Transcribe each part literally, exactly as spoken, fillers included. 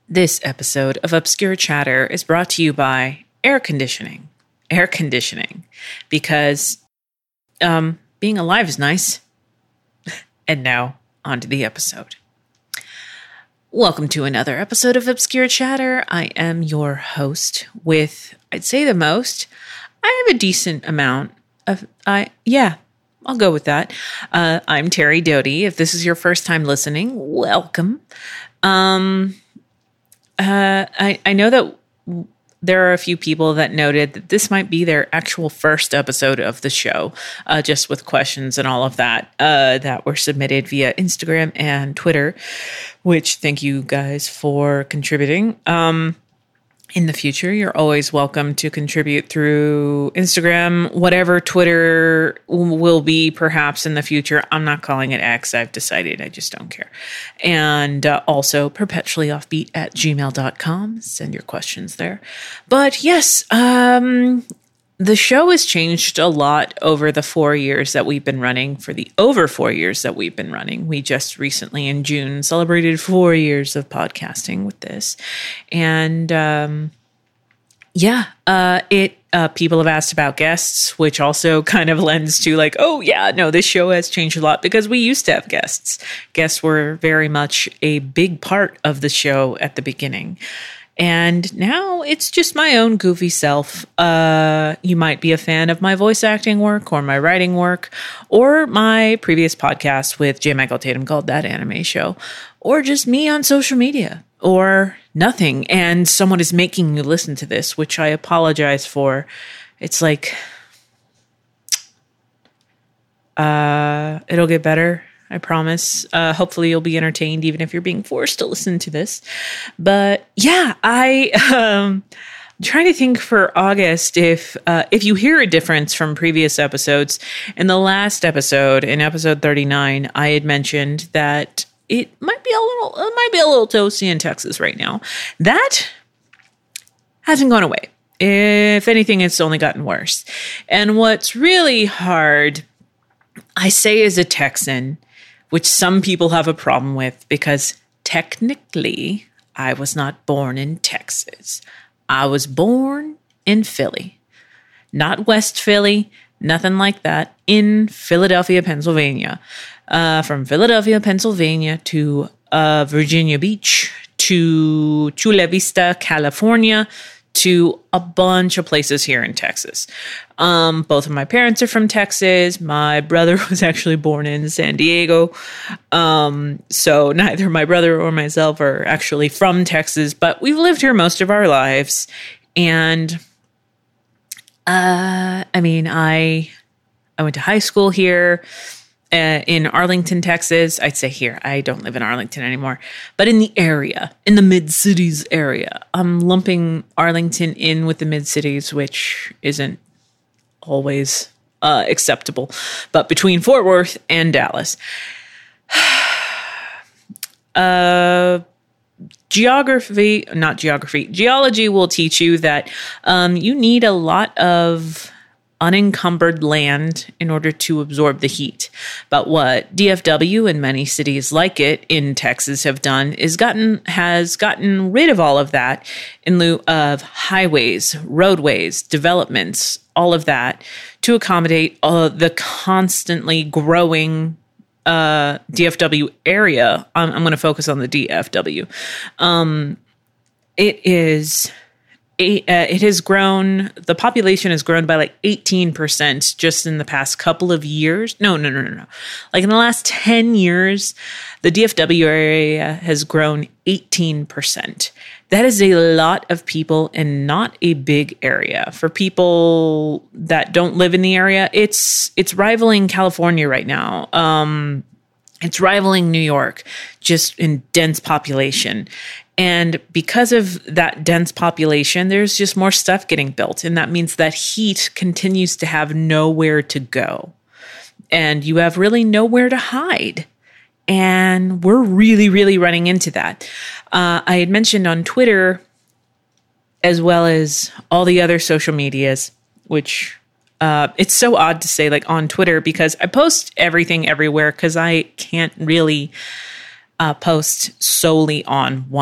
This episode of Obscure Chatter is brought to you by air conditioning. Air conditioning. Because um, being alive is nice. And now, on to the episode. Welcome to another episode of Obscure Chatter. I am your host with, I'd say the most. I have a decent amount of, I yeah, I'll go with that. Uh, I'm Terry Doty. If this is your first time listening, welcome. Um... Uh, I, I know that w- there are a few people that noted that this might be their actual first episode of the show, uh, just with questions and all of that, uh, that were submitted via Instagram and Twitter, which thank you guys for contributing. Um, in the future, you're always welcome to contribute through Instagram, whatever Twitter will be perhaps in the future. I'm not calling it X. I've decided I just don't care. And uh, also perpetuallyoffbeat at gmail dot com. Send your questions there. But yes, um, the show has changed a lot over the four years that we've been running, for the over four years that we've been running. We just recently in June celebrated four years of podcasting with this. And um, yeah, uh, it uh, people have asked about guests, which also kind of lends to like, oh yeah, no, this show has changed a lot because we used to have guests. Guests were very much a big part of the show at the beginning. And now it's just my own goofy self. Uh, you might be a fan of my voice acting work or my writing work or my previous podcast with J. Michael Tatum called That Anime Show, or just me on social media or nothing. And someone is making you listen to this, which I apologize for. It's like, uh, it'll get better. I promise. Uh, hopefully you'll be entertained even if you're being forced to listen to this. But yeah, I, um, I'm trying to think for August if, uh, if you hear a difference from previous episodes. In the last episode, in episode thirty-nine, I had mentioned that it might be a little, it might be a little toasty in Texas right now. That hasn't gone away. If anything, it's only gotten worse. And what's really hard, I say as a Texan, which some people have a problem with because technically I was not born in Texas. I was born in Philly, not West Philly, nothing like that, in Philadelphia, Pennsylvania. Uh, from Philadelphia, Pennsylvania to uh, Virginia Beach to Chula Vista, California, to a bunch of places here in Texas. Um, both of my parents are from Texas. My brother was actually born in San Diego. Um, so neither my brother or myself are actually from Texas, but we've lived here most of our lives. And, uh, I mean, I, I went to high school here. Uh, in Arlington, Texas. I'd say here. I don't live in Arlington anymore. But in the area, in the mid-cities area. I'm lumping Arlington in with the mid-cities, which isn't always uh, acceptable. But between Fort Worth and Dallas. uh, geography, not geography, geology will teach you that um, you need a lot of unencumbered land in order to absorb the heat. But what D F W and many cities like it in Texas have done is gotten has gotten rid of all of that in lieu of highways, roadways, developments, all of that to accommodate uh, the constantly growing uh, D F W area. I'm, I'm going to focus on the D F W. Um, it is... It, uh, it has grown, the population has grown by like eighteen percent just in the past couple of years. No, no, no, no, no. Like in the last ten years, the D F W area has grown eighteen percent. That is a lot of people and not a big area. For people that don't live in the area, it's it's rivaling California right now. Um, it's rivaling New York just in dense population. And because of that dense population, there's just more stuff getting built. And that means that heat continues to have nowhere to go. And you have really nowhere to hide. And we're really, really running into that. Uh, I had mentioned on Twitter, as well as all the other social medias, which uh, it's so odd to say like on Twitter because I post everything everywhere because I can't really uh, post solely on one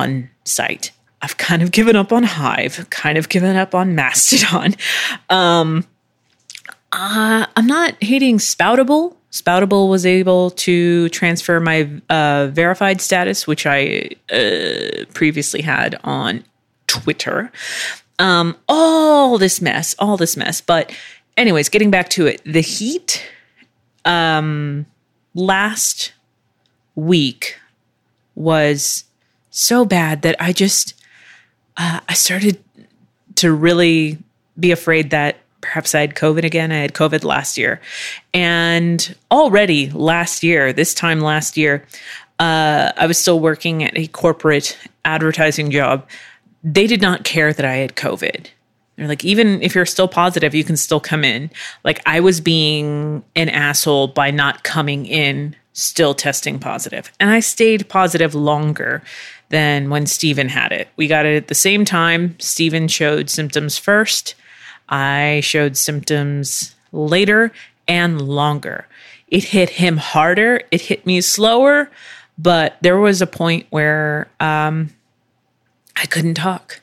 site. I've kind of given up on Hive, kind of given up on Mastodon. Um, uh, I'm not hating Spoutable. Spoutable was able to transfer my uh, verified status, which I uh, previously had on Twitter. Um, all this mess, all this mess. But anyways, getting back to it, the heat um, last week was so bad that I just, uh, I started to really be afraid that perhaps I had COVID again. I had COVID last year. And already last year, this time last year, uh, I was still working at a corporate advertising job. They did not care that I had COVID. They're like, even if you're still positive, you can still come in. Like, I was being an asshole by not coming in, still testing positive. And I stayed positive longer than when Steven had it. We got it at the same time. Steven showed symptoms first. I showed symptoms later and longer. It hit him harder. It hit me slower. But there was a point where um, I couldn't talk.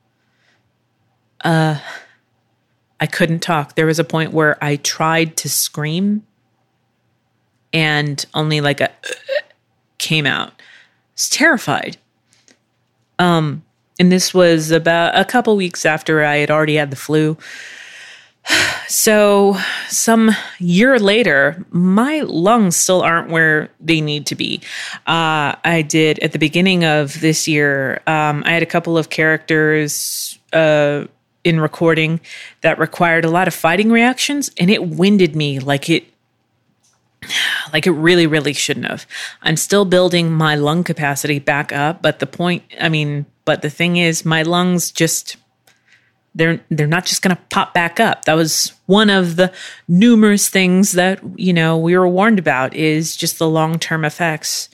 Uh, I couldn't talk. There was a point where I tried to scream and only like a uh, came out. I was terrified. Um, and this was about a couple weeks after I had already had the flu. So some year later, my lungs still aren't where they need to be. Uh, I did at the beginning of this year, um, I had a couple of characters uh, in recording that required a lot of fighting reactions, and it winded me like it like it really, really shouldn't have. I'm still building my lung capacity back up, but the point, I mean, but the thing is, my lungs just, they're they're not just going to pop back up. That was one of the numerous things that, you know, we were warned about, is just the long-term effects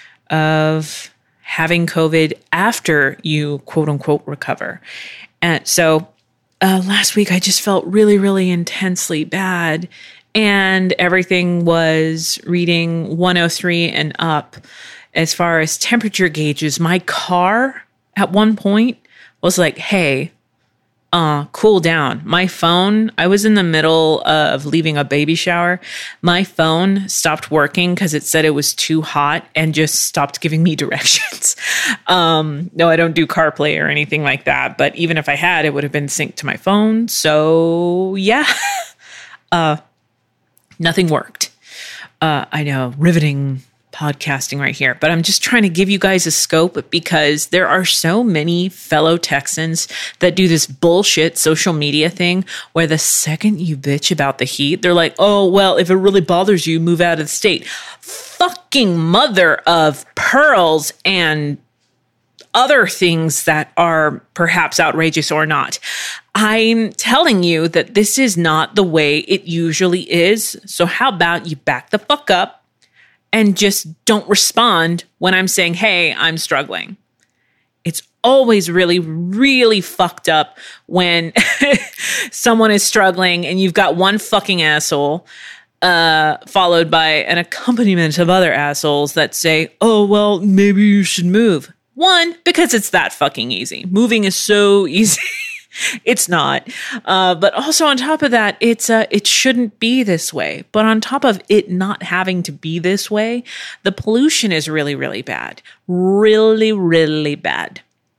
of having COVID after you, quote unquote, recover. And so uh, last week, I just felt really, really intensely bad. And everything was reading one oh three and up as far as temperature gauges. My car at one point was like, hey, uh, cool down. My phone, I was in the middle of leaving a baby shower. My phone stopped working because it said it was too hot and just stopped giving me directions. um, no, I don't do CarPlay or anything like that. But even if I had, it would have been synced to my phone. So yeah, uh, nothing worked. Uh, I know, riveting podcasting right here, but I'm just trying to give you guys a scope because there are so many fellow Texans that do this bullshit social media thing where the second you bitch about the heat, they're like, oh, well, if it really bothers you, move out of the state. Fucking mother of pearls and other things that are perhaps outrageous or not. I'm telling you that this is not the way it usually is. So how about you back the fuck up and just don't respond when I'm saying, hey, I'm struggling. It's always really, really fucked up when someone is struggling and you've got one fucking asshole uh, followed by an accompaniment of other assholes that say, oh, well, maybe you should move. One, because it's that fucking easy. Moving is so easy. It's not. Uh, but also on top of that, it's uh, it shouldn't be this way. But on top of it not having to be this way, the pollution is really, really bad. Really, really bad.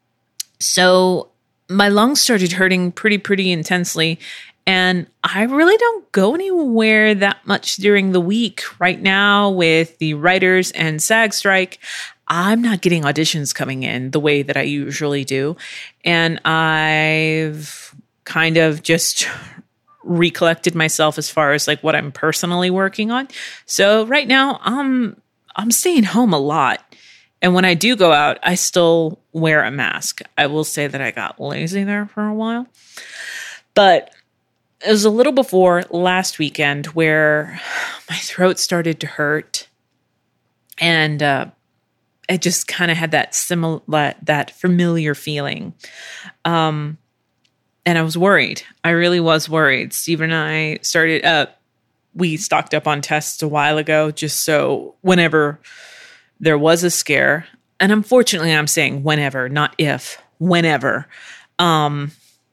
So my lungs started hurting pretty, pretty intensely. And I really don't go anywhere that much during the week. Right now with the writers and SAG strike, I'm not getting auditions coming in the way that I usually do. And I've kind of just recollected myself as far as like what I'm personally working on. So right now I'm, I'm staying home a lot. And when I do go out, I still wear a mask. I will say that I got lazy there for a while, but it was a little before last weekend where my throat started to hurt. And, uh, I just kind of had that similar, that familiar feeling. Um, and I was worried. I really was worried. Steven and I started, uh, we stocked up on tests a while ago, just so whenever there was a scare, and unfortunately I'm saying whenever, not if, whenever, um,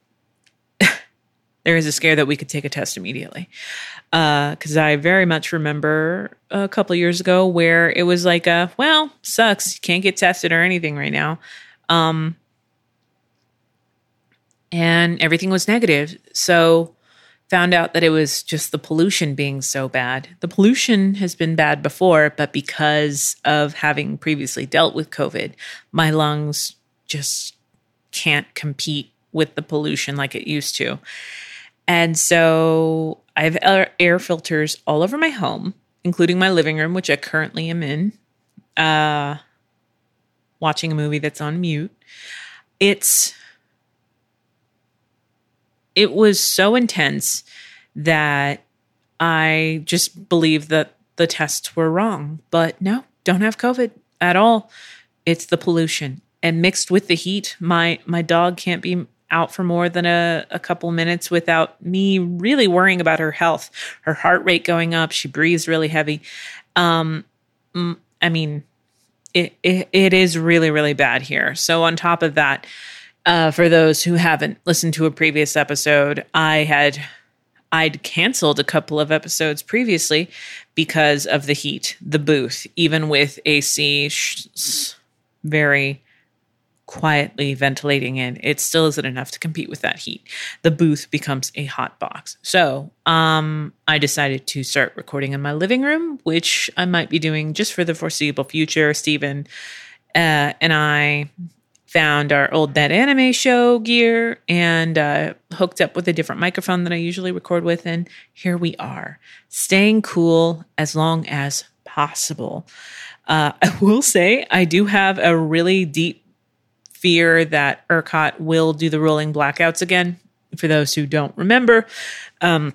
there is a scare that we could take a test immediately. Because uh, I very much remember a couple of years ago where it was like, a, well, sucks. You can't get tested or anything right now. Um, and everything was negative. So found out that it was just the pollution being so bad. The pollution has been bad before, but because of having previously dealt with COVID, my lungs just can't compete with the pollution like it used to. And so I have air filters all over my home, including my living room, which I currently am in, uh, watching a movie that's on mute. It's, it was so intense that I just believed that the tests were wrong. But no, don't have COVID at all. It's the pollution. And mixed with the heat, my my dog can't be out for more than a, a couple minutes without me really worrying about her health. Her heart rate going up. She breathes really heavy. Um, I mean, it, it it is really, really bad here. So on top of that, uh, for those who haven't listened to a previous episode, I had I'd canceled a couple of episodes previously because of the heat, the booth, even with A C sh- very quietly ventilating in, it still isn't enough to compete with that heat. The booth becomes a hot box. So um, I decided to start recording in my living room, which I might be doing just for the foreseeable future. Steven uh, and I found our old That Anime Show gear and uh, hooked up with a different microphone than I usually record with. And here we are, staying cool as long as possible. Uh, I will say I do have a really deep fear that ERCOT will do the rolling blackouts again. For those who don't remember, um,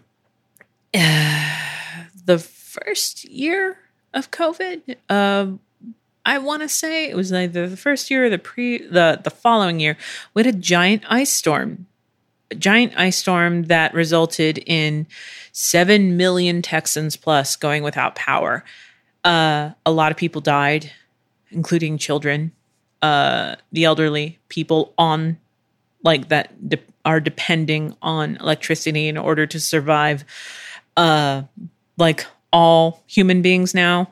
uh, the first year of COVID, uh, I want to say it was either the first year or the pre the the following year, we had a giant ice storm, a giant ice storm that resulted in seven million Texans plus going without power. Uh, a lot of people died, including children. Uh, the elderly, people on like that de- are depending on electricity in order to survive. Uh, like all human beings now.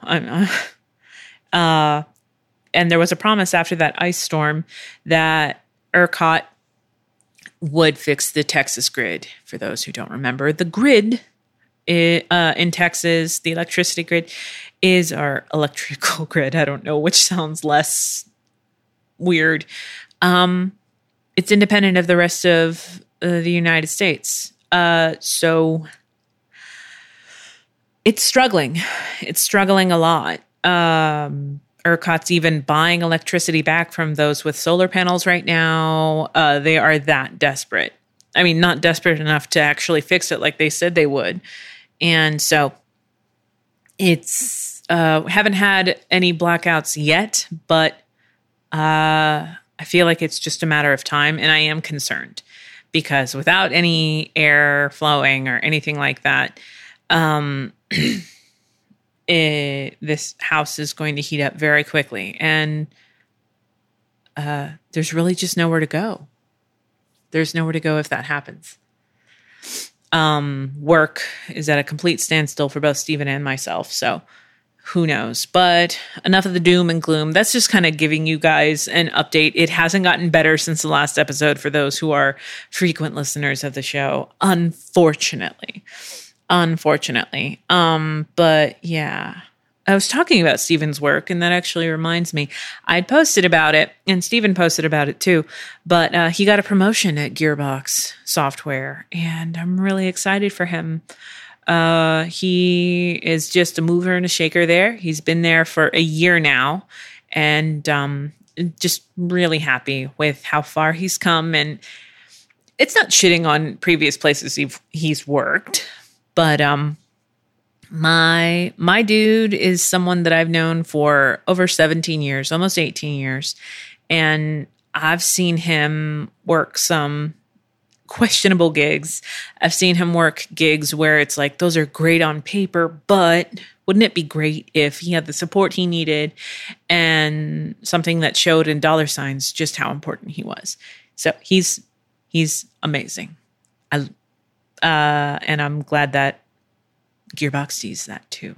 uh, and there was a promise after that ice storm that ERCOT would fix the Texas grid. For those who don't remember, the grid it, uh, in Texas, the electricity grid is our electrical grid. I don't know which sounds less weird. Um, it's independent of the rest of uh, the United States. Uh, so it's struggling. It's struggling a lot. Um, ERCOT's even buying electricity back from those with solar panels right now. Uh, they are that desperate. I mean, not desperate enough to actually fix it like they said they would. And so it's, uh, haven't had any blackouts yet, but Uh, I feel like it's just a matter of time, and I am concerned because without any air flowing or anything like that, um, it, this house is going to heat up very quickly, and uh, there's really just nowhere to go. There's nowhere to go if that happens. Um, work is at a complete standstill for both Steven and myself, so who knows? But enough of the doom and gloom. That's just kind of giving you guys an update. It hasn't gotten better since the last episode for those who are frequent listeners of the show, unfortunately. Unfortunately. Um, but yeah, I was talking about Steven's work, and that actually reminds me. I posted about it, and Steven posted about it too, but uh, he got a promotion at Gearbox Software, and I'm really excited for him. Uh, he is just a mover and a shaker there. He's been there for a year now, and um, just really happy with how far he's come. And it's not shitting on previous places he's, he's worked, but um, my my dude is someone that I've known for over seventeen years, almost eighteen years, and I've seen him work some questionable gigs. I've seen him work gigs where it's like, those are great on paper, but wouldn't it be great if he had the support he needed and something that showed in dollar signs just how important he was? So he's he's amazing. I uh, and I'm glad that Gearbox sees that too.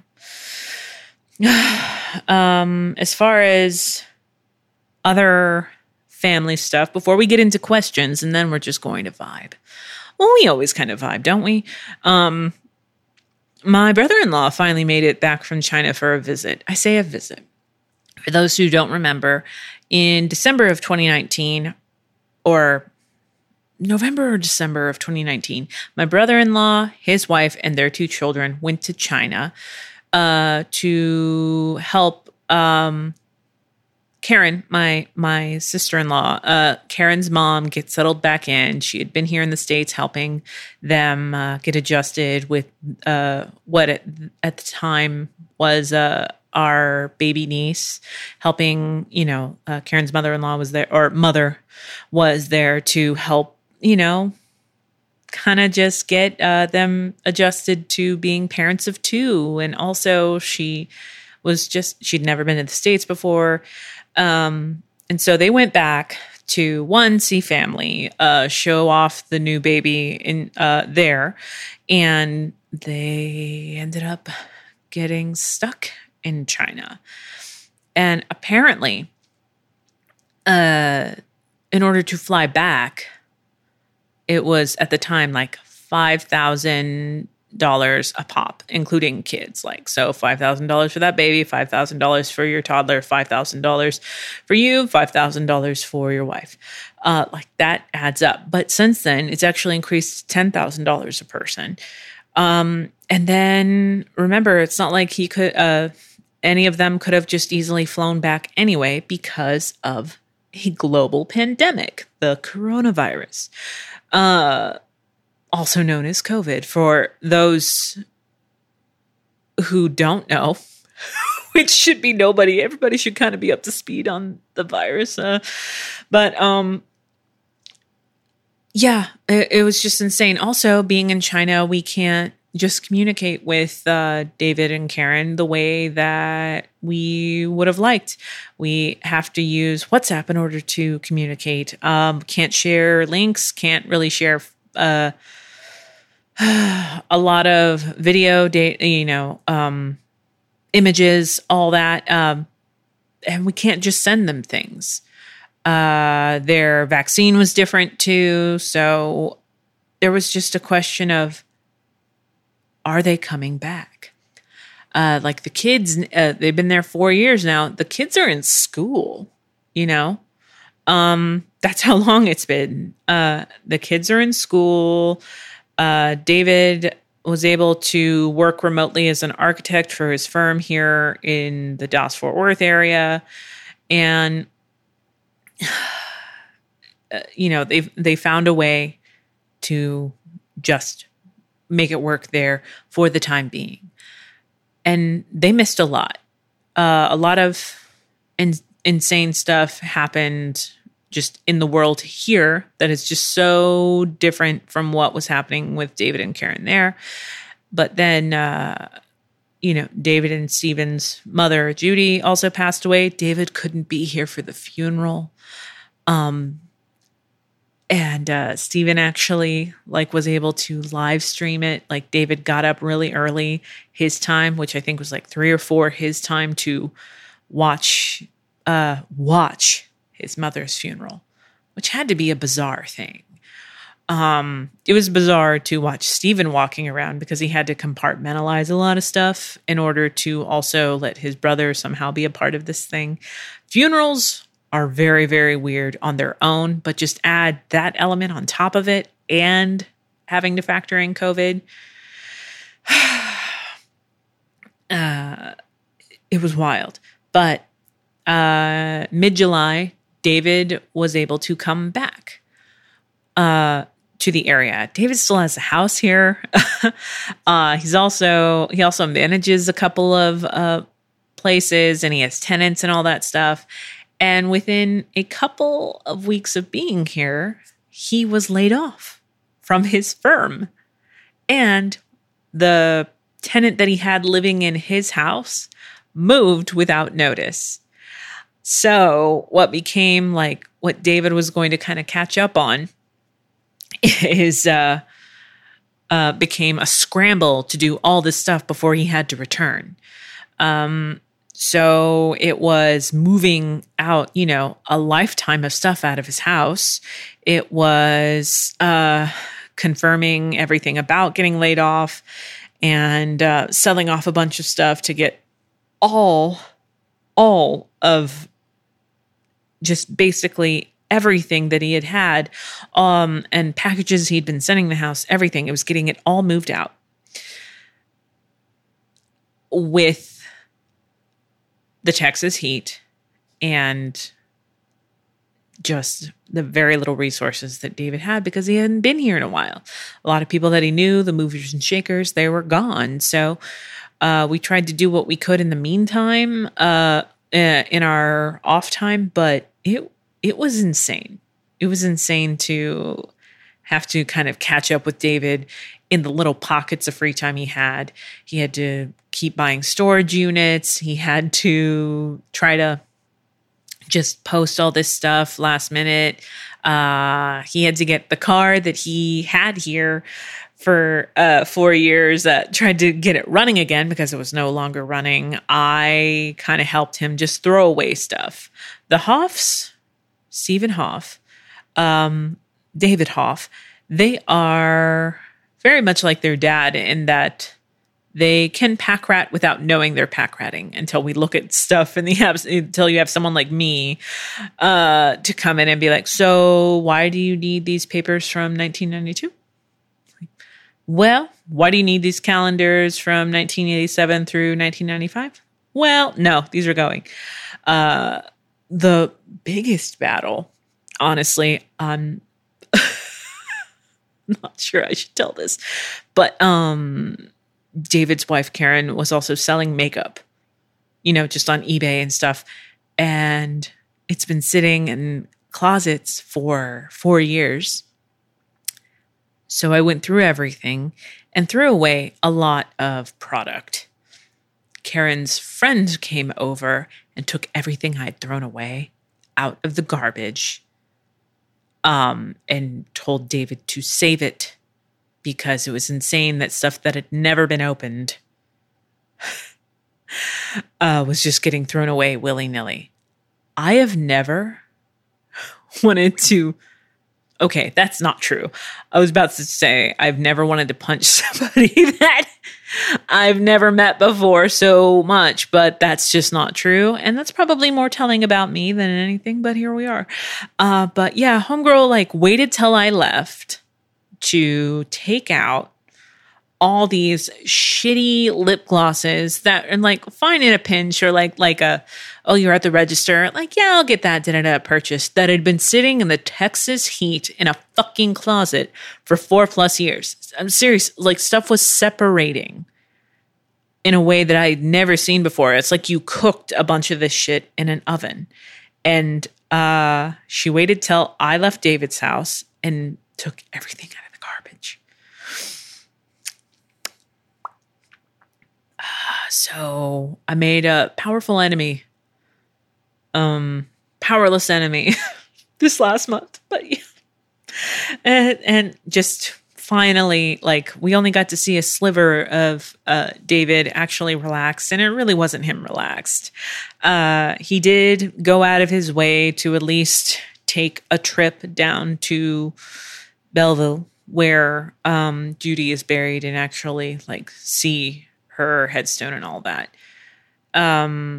um, as far as other family stuff, before we get into questions, and then we're just going to vibe. Well, we always kind of vibe, don't we? Um, my brother-in-law finally made it back from China for a visit. I say a visit. For those who don't remember, in December of twenty nineteen, or November or December of twenty nineteen, my brother-in-law, his wife, and their two children went to China uh, to help um, Karen, my my sister-in-law. Uh, Karen's mom get settled back in. She had been here in the States helping them uh, get adjusted with uh, what at, at the time was uh, our baby niece, helping, you know, uh, Karen's mother-in-law was there, or mother was there to help, you know, kind of just get uh, them adjusted to being parents of two. And also she was just, she'd never been to the States before. Um, and so they went back to one, see family, uh, show off the new baby in uh, there. And they ended up getting stuck in China. And apparently, uh, in order to fly back, it was at the time like five thousand dollars a pop, including kids. Like, so five thousand dollars for that baby, five thousand dollars for your toddler, five thousand dollars for you, five thousand dollars for your wife. Uh, like that adds up. But since then, it's actually increased to ten thousand dollars a person. Um, and then remember, it's not like he could, uh, any of them could have just easily flown back anyway because of a global pandemic, the coronavirus. Uh, also known as COVID, for those who don't know, which should be nobody. Everybody should kind of be up to speed on the virus. Uh, but um, yeah, it, it was just insane. Also, being in China, we can't just communicate with uh, David and Karen the way that we would have liked. We have to use WhatsApp in order to communicate. Um, can't share links, can't really share uh, a lot of video, data, you know, um, images, all that. Um, and we can't just send them things. Uh, their vaccine was different too. So there was just a question of, are they coming back? Uh, like the kids, uh, they've been there four years now. The kids are in school, you know? Um, that's how long it's been. Uh, the kids are in school. Uh, David was able to work remotely as an architect for his firm here in the Dallas-Fort Worth area. And, uh, you know, they they found a way to just make it work there for the time being. And they missed a lot. Uh, a lot of in- insane stuff happened just in the world here that is just so different from what was happening with David and Karen there. But then, uh, you know, David and Stephen's mother, Judy, also passed away. David couldn't be here for the funeral. Um, And uh, Stephen actually like was able to live stream it. Like David got up really early his time, which I think was like three or four his time, to watch uh, watch his mother's funeral, which had to be a bizarre thing. Um, it was bizarre to watch Stephen walking around because he had to compartmentalize a lot of stuff in order to also let his brother somehow be a part of this thing. Funerals are very, very weird on their own, but just add that element on top of it and having to factor in COVID. uh, it was wild. But uh, mid-July, David was able to come back uh, to the area. David still has a house here. uh, he's also he also manages a couple of uh, places, and he has tenants and all that stuff. And within a couple of weeks of being here, he was laid off from his firm. And the tenant that he had living in his house moved without notice. So what became like what David was going to kind of catch up on is uh, uh, became a scramble to do all this stuff before he had to return. Um, so it was moving out, you know, a lifetime of stuff out of his house. It was uh, confirming everything about getting laid off and uh, selling off a bunch of stuff to get all, all of just basically everything that he had had, um, and packages he'd been sending the house, everything. It was getting it all moved out with the Texas heat and just the very little resources that David had because he hadn't been here in a while. A lot of people that he knew, the movers and shakers, they were gone. So uh, we tried to do what we could in the meantime uh, in our off time, but it it was insane. It was insane to have to kind of catch up with David in the little pockets of free time he had. He had to keep buying storage units. He had to try to just post all this stuff last minute. Uh, he had to get the car that he had here for uh, four years, uh, tried to get it running again because it was no longer running. I kind of helped him just throw away stuff. The Hoffs, Stephen Hoff, um, David Hoff, they are very much like their dad in that they can pack rat without knowing they're pack ratting until we look at stuff in the apps, until you have someone like me uh, to come in and be like, so why do you need these papers from nineteen ninety-two? Well, why do you need these calendars from nineteen eighty-seven through nineteen ninety-five? Well, no, these are going. Uh, the biggest battle, honestly, I'm not sure I should tell this, but um, David's wife, Karen, was also selling makeup, you know, just on eBay and stuff. And it's been sitting in closets for four years. So I went through everything and threw away a lot of product. Karen's friend came over and took everything I'd thrown away out of the garbage, um, and told David to save it because it was insane that stuff that had never been opened uh, was just getting thrown away willy-nilly. I have never wanted to... Okay, that's not true. I was about to say I've never wanted to punch somebody that I've never met before so much, but that's just not true. And that's probably more telling about me than anything, but here we are. Uh, but yeah, homegirl like waited till I left to take out all these shitty lip glosses that are like fine in a pinch, or like like a, oh, you're at the register. Like, yeah, I'll get that da-da-da purchase that had been sitting in the Texas heat in a fucking closet for four plus years. I'm serious. Like, stuff was separating in a way that I'd never seen before. It's like you cooked a bunch of this shit in an oven. And uh, she waited till I left David's house and took everything out of the garbage. So I made a powerful enemy, um, powerless enemy this last month, but yeah. and, and just finally, like, we only got to see a sliver of uh, David actually relaxed, and it really wasn't him relaxed. Uh, he did go out of his way to at least take a trip down to Belleville, where um, Judy is buried, and actually like see her headstone and all that. Um,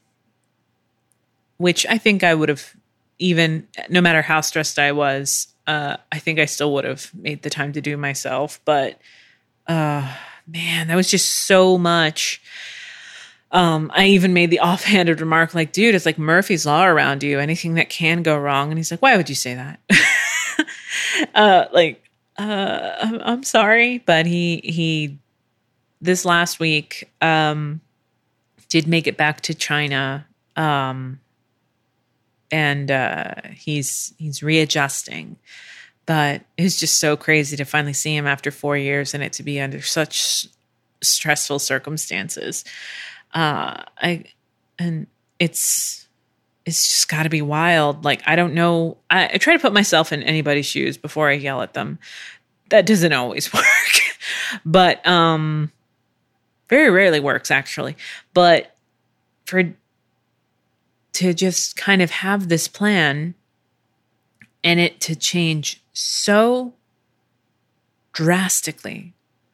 which I think I would have, even no matter how stressed I was, uh, I think I still would have made the time to do myself. But uh, man, that was just so much. Um, I even made the offhanded remark like, dude, it's like Murphy's Law around you. Anything that can go wrong. And he's like, why would you say that? uh, like, uh, I'm, I'm sorry, but he, he, this last week, um, did make it back to China, um, and uh, he's he's readjusting. But it was just so crazy to finally see him after four years and it to be under such stressful circumstances. Uh, I and it's it's just got to be wild. Like, I don't know. I, I try to put myself in anybody's shoes before I yell at them. That doesn't always work, but um, very rarely works actually. But for to just kind of have this plan and it to change so drastically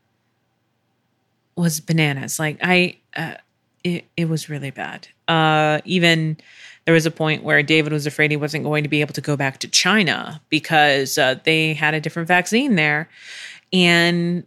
was bananas. Like I, uh, it, it was really bad. Uh, even there was a point where David was afraid he wasn't going to be able to go back to China because uh, they had a different vaccine there. And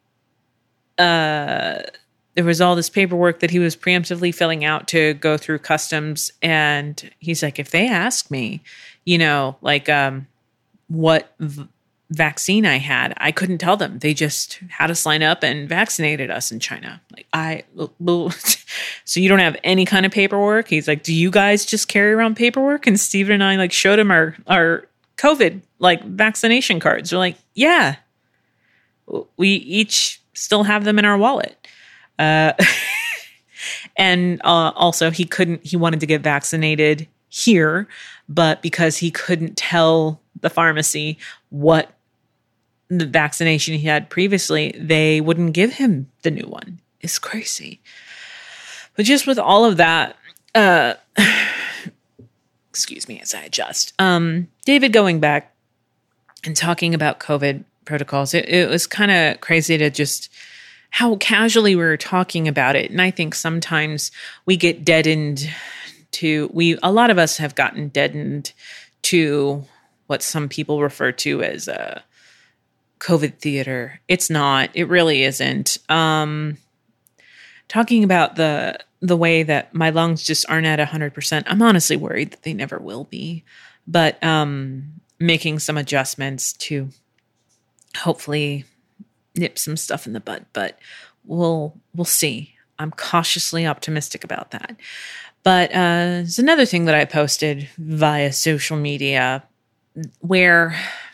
uh, there was all this paperwork that he was preemptively filling out to go through customs. And he's like, if they ask me, you know, like um, what v- vaccine I had, I couldn't tell them. They just had us line up and vaccinated us in China. Like I, so you don't have any kind of paperwork? He's like, do you guys just carry around paperwork? And Steven and I like showed him our, our COVID like vaccination cards. We're like, yeah, we each still have them in our wallet. Uh, and uh, also he couldn't, he wanted to get vaccinated here, but because he couldn't tell the pharmacy what the vaccination he had previously, they wouldn't give him the new one. It's crazy. But just with all of that, uh, excuse me as I adjust, um, David going back and talking about COVID protocols, it, it was kind of crazy to just how casually we were talking about it. And I think sometimes we get deadened to, we, a lot of us have gotten deadened to what some people refer to as a COVID theater. It's not, it really isn't. Um, talking about the, the way that my lungs just aren't at a hundred percent. I'm honestly worried that they never will be, but, um, making some adjustments to hopefully nip some stuff in the bud, but we'll, we'll see. I'm cautiously optimistic about that. But, uh, there's another thing that I posted via social media where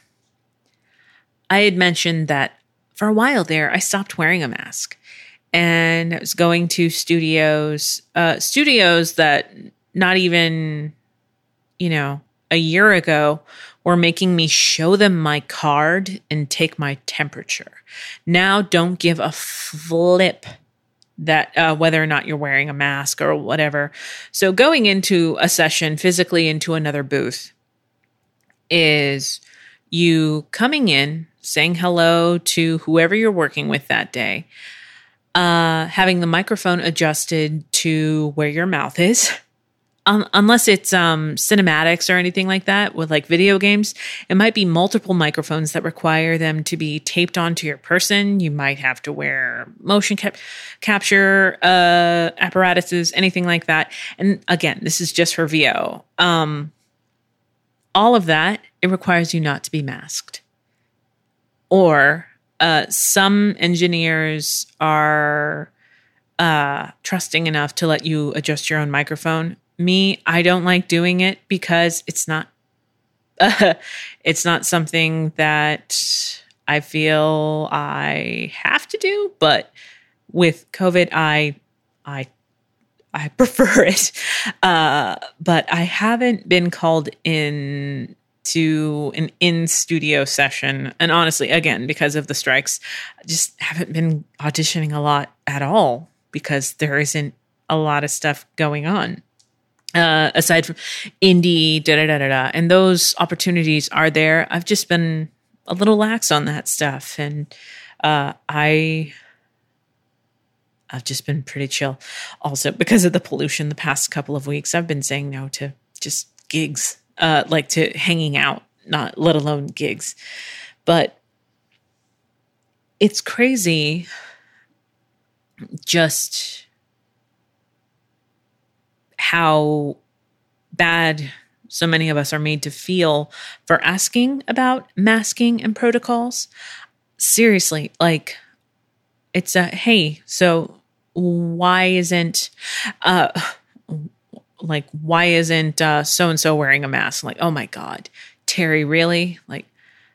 I had mentioned that for a while there, I stopped wearing a mask and I was going to studios, uh, studios that not even, you know, a year ago were making me show them my card and take my temperature. Now don't give a flip that uh, whether or not you're wearing a mask or whatever. So going into a session physically into another booth is you coming in, saying hello to whoever you're working with that day, uh, having the microphone adjusted to where your mouth is. Um, unless it's um, cinematics or anything like that with like video games, it might be multiple microphones that require them to be taped onto your person. You might have to wear motion cap- capture uh, apparatuses, anything like that. And again, this is just for V O. Um, all of that, it requires you not to be masked. Or uh, some engineers are uh, trusting enough to let you adjust your own microphone. Me, I don't like doing it because it's not, uh, it's not something that I feel I have to do. But with COVID, I, I, I prefer it. Uh, but I haven't been called in to an in-studio session. And honestly, again, because of the strikes, I just haven't been auditioning a lot at all because there isn't a lot of stuff going on. Uh, aside from indie, da da da da da, and those opportunities are there. I've just been a little lax on that stuff, and uh, I, I've just been pretty chill. Also, because of the pollution, the past couple of weeks, I've been saying no to just gigs, uh, like to hanging out, not let alone gigs. But it's crazy, just how bad so many of us are made to feel for asking about masking and protocols. Seriously, like it's a, hey, so why isn't, uh, like, why isn't uh, so-and-so wearing a mask? Like, oh my God, Terry, really? Like,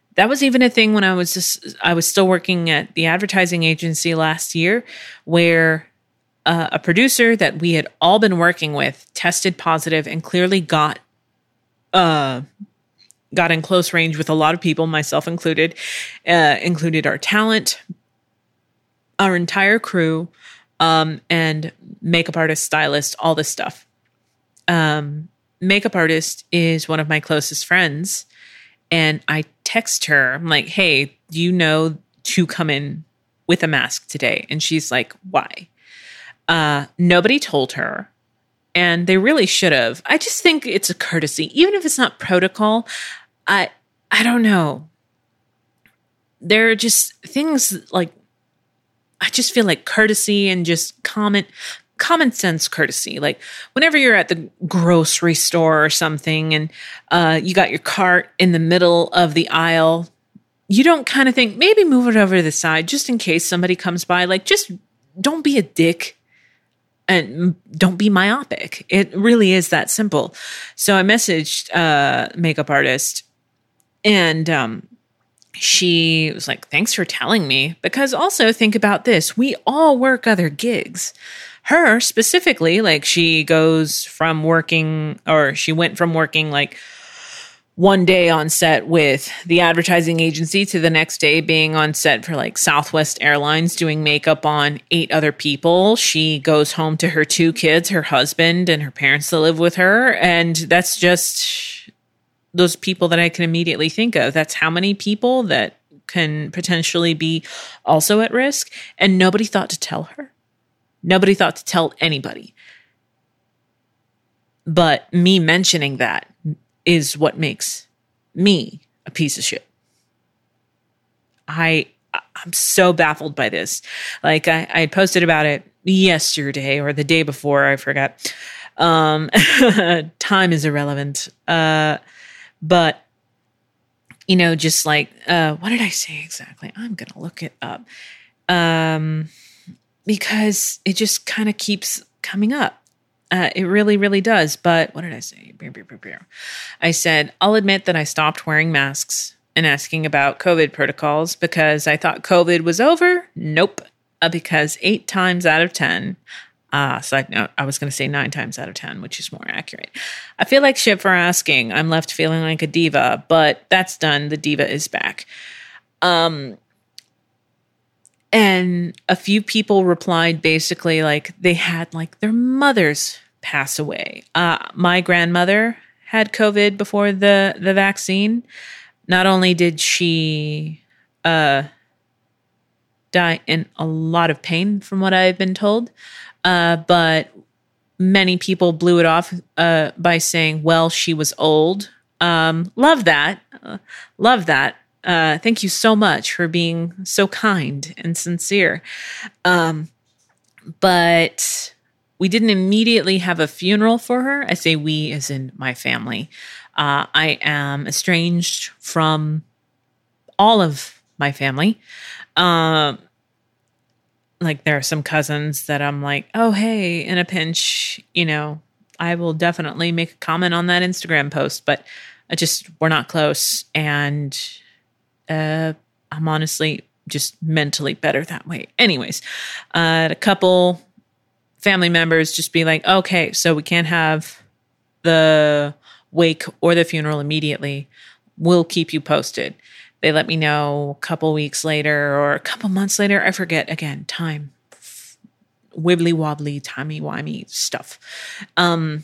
That was even a thing when I was just, I was still working at the advertising agency last year, where uh, a producer that we had all been working with tested positive and clearly got, uh, got in close range with a lot of people, myself included, uh, included our talent, our entire crew, um, and makeup artist, stylist, all this stuff. Um, makeup artist is one of my closest friends. And I text her, I'm like, hey, do you know to come in with a mask today? And she's like, why? Uh, nobody told her. And they really should have. I just think it's a courtesy. Even if it's not protocol, I I don't know. There are just things like, I just feel like courtesy and just common, common sense courtesy. Like whenever you're at the grocery store or something and uh, you got your cart in the middle of the aisle, you don't kind of think, maybe move it over to the side just in case somebody comes by. Like, just don't be a dick and don't be myopic. It really is that simple. So I messaged uh, makeup artist, and um, she was like, thanks for telling me. Because also think about this. We all work other gigs. Her specifically, like she goes from working, or she went from working like one day on set with the advertising agency to the next day being on set for like Southwest Airlines doing makeup on eight other people. She goes home to her two kids, her husband, and her parents that live with her. And that's just those people that I can immediately think of. That's how many people that can potentially be also at risk. And nobody thought to tell her. Nobody thought to tell anybody. But me mentioning that is what makes me a piece of shit. I, I'm so baffled by this. Like I, I posted about it yesterday or the day before, I forgot. Um, time is irrelevant. Uh, but, you know, just like, uh, what did I say exactly? I'm going to look it up. Um, because it just kind of keeps coming up. Uh, it really, really does. But what did I say? I said, I'll admit that I stopped wearing masks and asking about COVID protocols because I thought COVID was over. Nope. Uh, because eight times out of ten, uh, so I, I was going to say nine times out of ten, which is more accurate. I feel like shit for asking. I'm left feeling like a diva, but that's done. The diva is back. Um, And a few people replied basically like they had like their mothers pass away. Uh, my grandmother had COVID before the, the vaccine. Not only did she uh, die in a lot of pain from what I've been told, uh, but many people blew it off uh, by saying, well, she was old. Um, love that. Uh, love that. Uh, thank you so much for being so kind and sincere. Um, but we didn't immediately have a funeral for her. I say we as in my family. Uh, I am estranged from all of my family. Um, like there are some cousins that I'm like, oh, hey, in a pinch, you know, I will definitely make a comment on that Instagram post, but I just, we're not close. And Uh, I'm honestly just mentally better that way. Anyways, uh, a couple family members just be like, okay, so we can't have the wake or the funeral immediately. We'll keep you posted. They let me know a couple weeks later or a couple months later. I forget again, time, wibbly wobbly, timey wimey stuff. Um,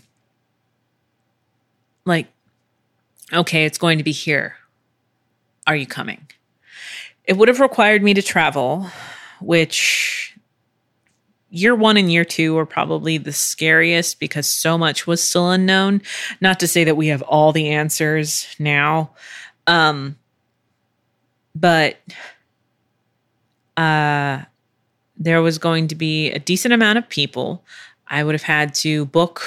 like, okay, it's going to be here. Are you coming? It would have required me to travel, which year one and year two are probably the scariest because so much was still unknown. Not to say that we have all the answers now. Um, but uh, there was going to be a decent amount of people. I would have had to book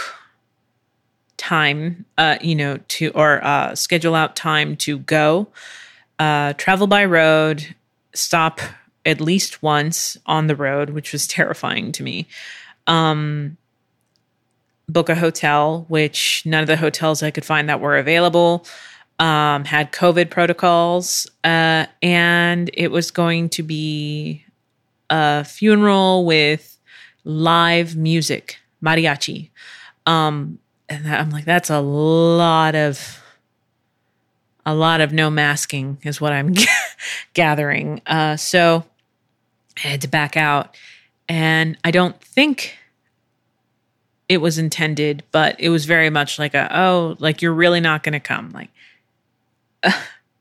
time, uh, you know, to or uh, schedule out time to go. Uh, travel by road, stop at least once on the road, which was terrifying to me. Um, book a hotel, which none of the hotels I could find that were available. um, had COVID protocols, uh, and it was going to be a funeral with live music, mariachi. Um, and I'm like, that's a lot of, a lot of no masking is what I'm gathering. Uh, so I had to back out, and I don't think it was intended, but it was very much like a, oh, like you're really not going to come. Like, uh,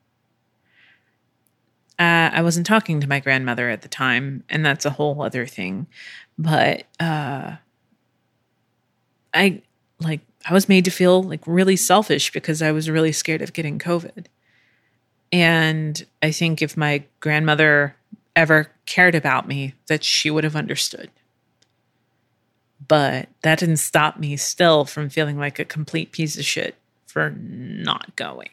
uh, I wasn't talking to my grandmother at the time, and that's a whole other thing. But uh, I like I was made to feel like really selfish because I was really scared of getting COVID. And I think if my grandmother ever cared about me, that she would have understood. But that didn't stop me still from feeling like a complete piece of shit for not going.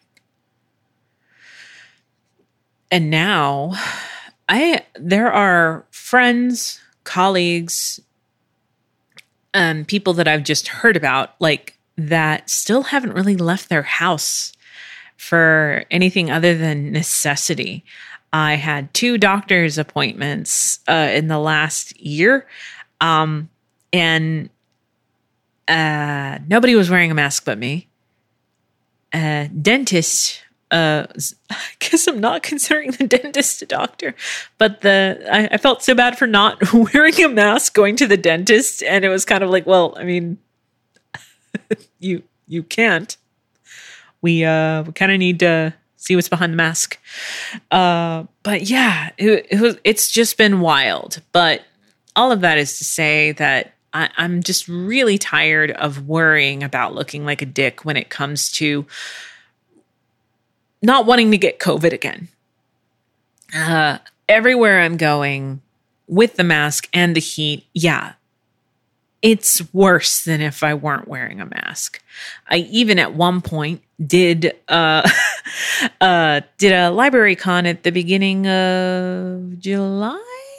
And now I there are friends, colleagues, and people that I've just heard about, like, that still haven't really left their house for anything other than necessity. I had two doctor's appointments uh, in the last year, um, and uh, nobody was wearing a mask but me. Uh, dentist, uh, I guess I'm not considering the dentist a doctor, but the I, I felt so bad for not wearing a mask going to the dentist, and it was kind of like, well, I mean, you you can't. We uh we kind of need to see what's behind the mask. Uh, but yeah, it, it was. It's just been wild. But all of that is to say that I, I'm just really tired of worrying about looking like a dick when it comes to not wanting to get COVID again. Uh, everywhere I'm going with the mask and the heat, yeah, it's worse than if I weren't wearing a mask. I even at one point did uh, uh, did a library con at the beginning of July,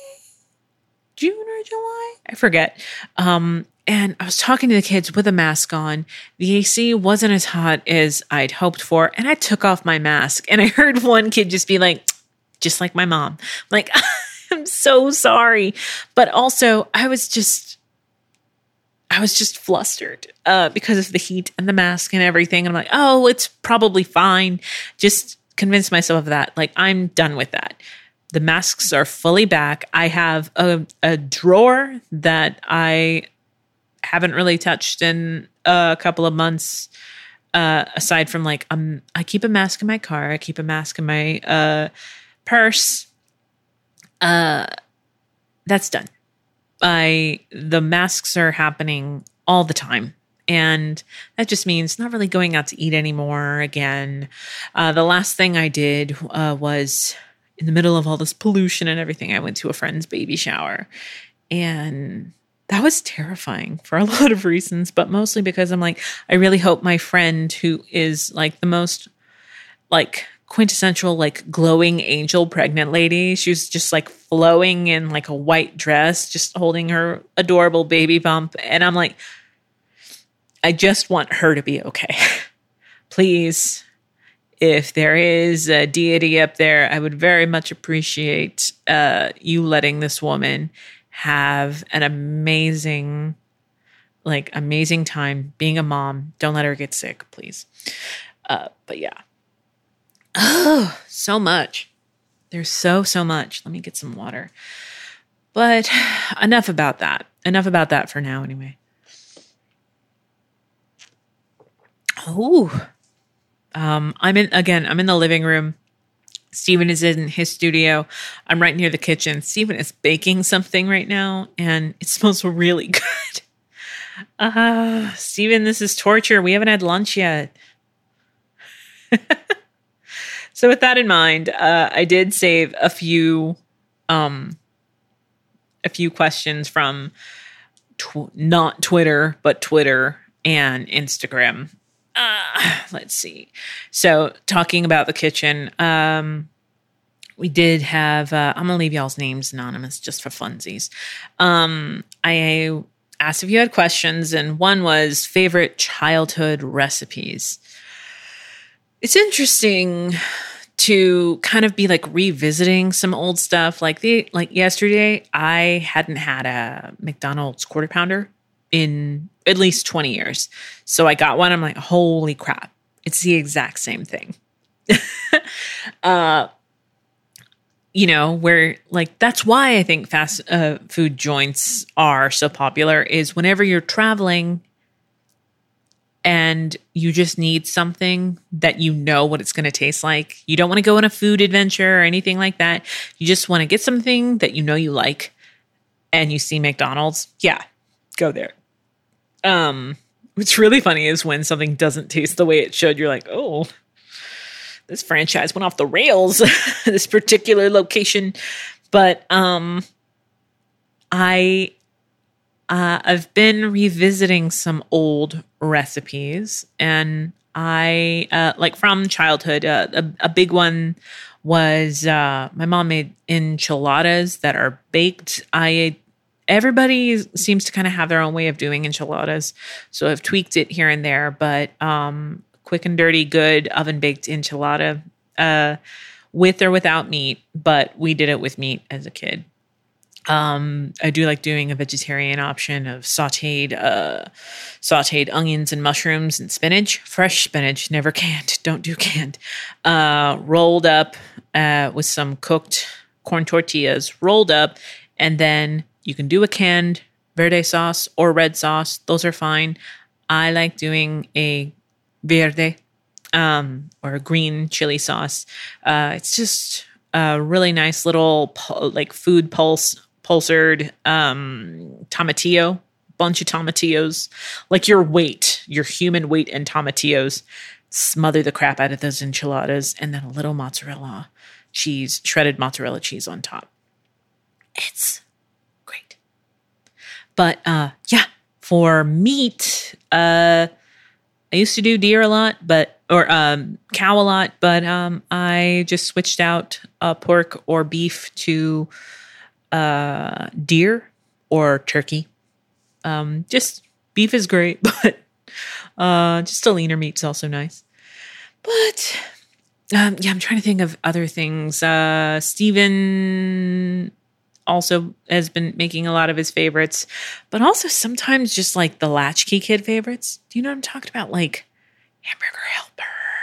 June or July, I forget. Um, and I was talking to the kids with a mask on. The A C wasn't as hot as I'd hoped for, and I took off my mask. And I heard one kid just be like, just like my mom. I'm like, I'm so sorry. But also, I was just, I was just flustered uh, because of the heat and the mask and everything. And I'm like, oh, it's probably fine. Just convince myself of that. Like, I'm done with that. The masks are fully back. I have a, a drawer that I haven't really touched in a couple of months. Uh, aside from like, um, I keep a mask in my car. I keep a mask in my uh, purse. Uh, that's done. I the masks are happening all the time. And that just means not really going out to eat anymore again. Uh, the last thing I did uh, was in the middle of all this pollution and everything, I went to a friend's baby shower. And that was terrifying for a lot of reasons, but mostly because I'm like, I really hope my friend, who is like the most like quintessential, like glowing angel pregnant lady, she was just like flowing in like a white dress, just holding her adorable baby bump. And I'm like, I just want her to be okay. Please, if there is a deity up there, I would very much appreciate uh, you letting this woman have an amazing, like amazing time being a mom. Don't let her get sick, please. Uh, but yeah. Oh, so much. There's so, so much. Let me get some water. But enough about that. Enough about that for now, anyway. Oh, um, I'm in, again, I'm in the living room. Steven is in his studio. I'm right near the kitchen. Steven is baking something right now, and it smells really good. Uh, Steven, this is torture. We haven't had lunch yet. So with that in mind, uh, I did save a few, um, a few questions from tw- not Twitter, but Twitter and Instagram. Uh, let's see. So talking about the kitchen, um, we did have, uh, I'm going to leave y'all's names anonymous just for funsies. Um, I asked if you had questions, and one was favorite childhood recipes. It's interesting to kind of be like revisiting some old stuff. Like the like yesterday, I hadn't had a McDonald's quarter pounder in at least twenty years. So I got one. I'm like, holy crap. It's the exact same thing. uh, you know, where like, that's why I think fast uh, food joints are so popular is whenever you're traveling and you just need something that you know what it's going to taste like. You don't want to go on a food adventure or anything like that. You just want to get something that you know you like and you see McDonald's. Yeah, go there. Um, what's really funny is when something doesn't taste the way it should, you're like, oh, this franchise went off the rails, this particular location. But um, I, uh, I've been revisiting some old recipes, and I, uh, like from childhood, uh, a, a big one was uh, my mom made enchiladas that are baked. I Everybody seems to kind of have their own way of doing enchiladas, so I've tweaked it here and there, but um, quick and dirty, good oven-baked enchilada uh, with or without meat, but we did it with meat as a kid. Um, I do like doing a vegetarian option of sauteed uh, sauteed onions and mushrooms and spinach, fresh spinach, never canned, don't do canned, uh, rolled up uh, with some cooked corn tortillas, rolled up, and then you can do a canned verde sauce or red sauce. Those are fine. I like doing a verde um, or a green chili sauce. Uh, it's just a really nice little like food pulse, pulsard um, tomatillo, bunch of tomatillos, like your weight, your human weight in tomatillos. Smother the crap out of those enchiladas, and then a little mozzarella cheese, shredded mozzarella cheese on top. It's great. But uh, yeah, for meat, uh, I used to do deer a lot, but or um, cow a lot, but um, I just switched out uh, pork or beef to uh, deer or turkey. Um, just beef is great, but uh, just a leaner meat's also nice. But um, yeah, I'm trying to think of other things. Uh, Steven also has been making a lot of his favorites, but also sometimes just like the Latchkey Kid favorites. Do you know what I'm talking about? Like hamburger helper,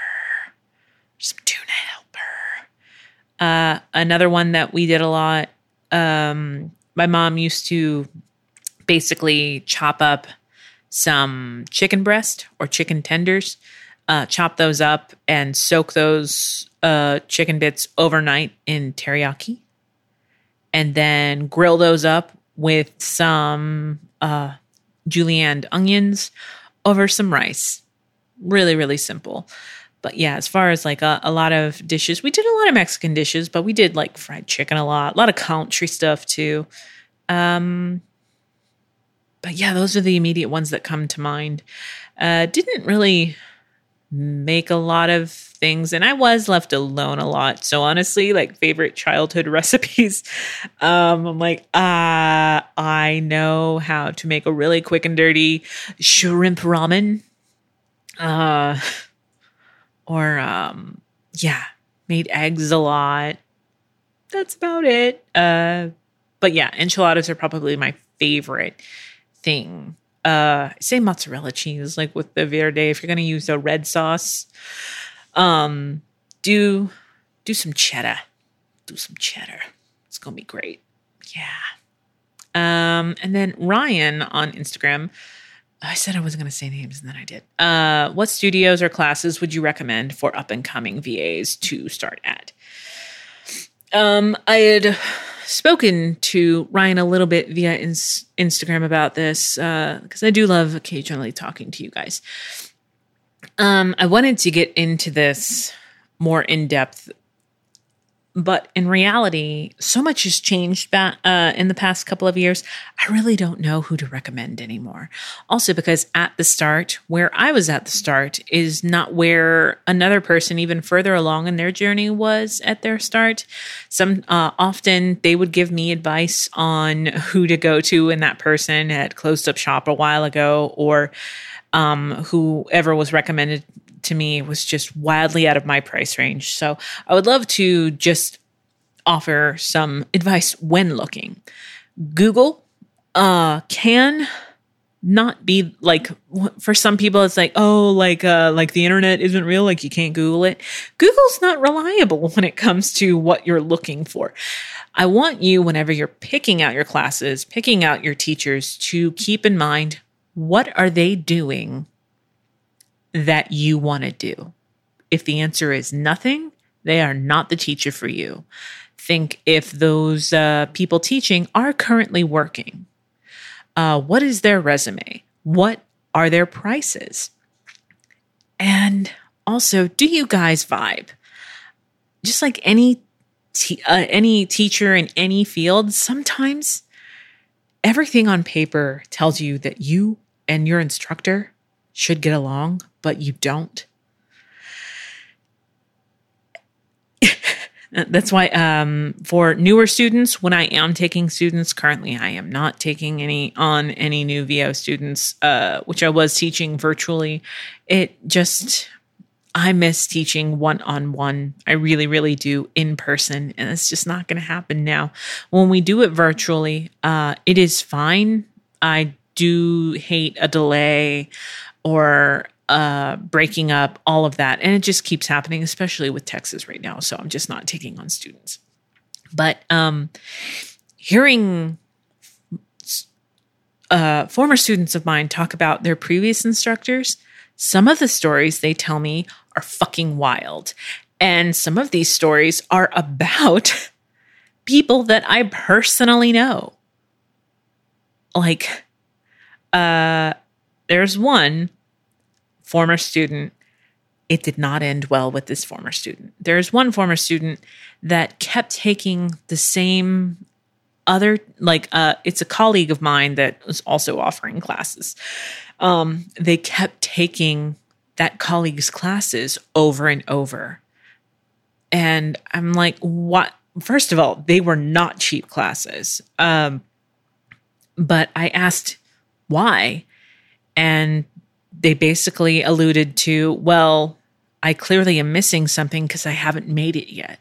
some tuna helper. Uh, another one that we did a lot. Um, my mom used to basically chop up some chicken breast or chicken tenders, uh, chop those up and soak those uh, chicken bits overnight in teriyaki. And then grill those up with some uh, julienned onions over some rice. Really, really simple. But yeah, as far as like a, a lot of dishes, we did a lot of Mexican dishes, but we did like fried chicken a lot, a lot of country stuff too. Um, but yeah, those are the immediate ones that come to mind. Uh, didn't really make a lot of things, and I was left alone a lot. So honestly, like favorite childhood recipes, um, I'm like, uh, I know how to make a really quick and dirty shrimp ramen, uh, or um, yeah, made eggs a lot. That's about it. Uh, but yeah, enchiladas are probably my favorite thing. Uh, say mozzarella cheese, like with the verde. If you're going to use a red sauce, um, do do some cheddar. Do some cheddar. It's going to be great. Yeah. Um, and then Ryan on Instagram, I said I wasn't going to say names, and then I did. Uh, what studios or classes would you recommend for up and coming V As to start at? Um, I had spoken to Ryan a little bit via ins- Instagram about this, because uh, I do love occasionally talking to you guys. Um, I wanted to get into this more in depth, but in reality, so much has changed ba- uh, in the past couple of years. I really don't know who to recommend anymore. Also, because at the start, where I was at the start is not where another person even further along in their journey was at their start. Some uh, often they would give me advice on who to go to, and that person had closed up shop a while ago, or um, whoever was recommended to me was just wildly out of my price range. So I would love to just offer some advice when looking. Google uh, can not be like, for some people, it's like, oh, like, uh, like the internet isn't real. Like you can't Google it. Google's not reliable when it comes to what you're looking for. I want you, whenever you're picking out your classes, picking out your teachers, to keep in mind, what are they doing that you want to do? If the answer is nothing, they are not the teacher for you. Think if those uh, people teaching are currently working. Uh, what is their resume? What are their prices? And also, do you guys vibe? Just like any te- uh, any teacher in any field, sometimes everything on paper tells you that you and your instructor should get along, but you don't. That's why um, for newer students, when I am taking students, currently I am not taking any on any new V O students, uh, which I was teaching virtually. It just, I miss teaching one-on-one. I really, really do in person, and it's just not going to happen now. When we do it virtually, uh, it is fine. I do hate a delay or uh, breaking up, all of that. And it just keeps happening, especially with Texas right now. So I'm just not taking on students. But um, hearing uh, former students of mine talk about their previous instructors, some of the stories they tell me are fucking wild. And some of these stories are about people that I personally know. Like, uh, there's one former student. It did not end well with this former student. There's one former student that kept taking the same other, like, uh, it's a colleague of mine that was also offering classes. Um, they kept taking that colleague's classes over and over. And I'm like, what? First of all, they were not cheap classes. Um, but I asked why. And they basically alluded to, well, I clearly am missing something because I haven't made it yet.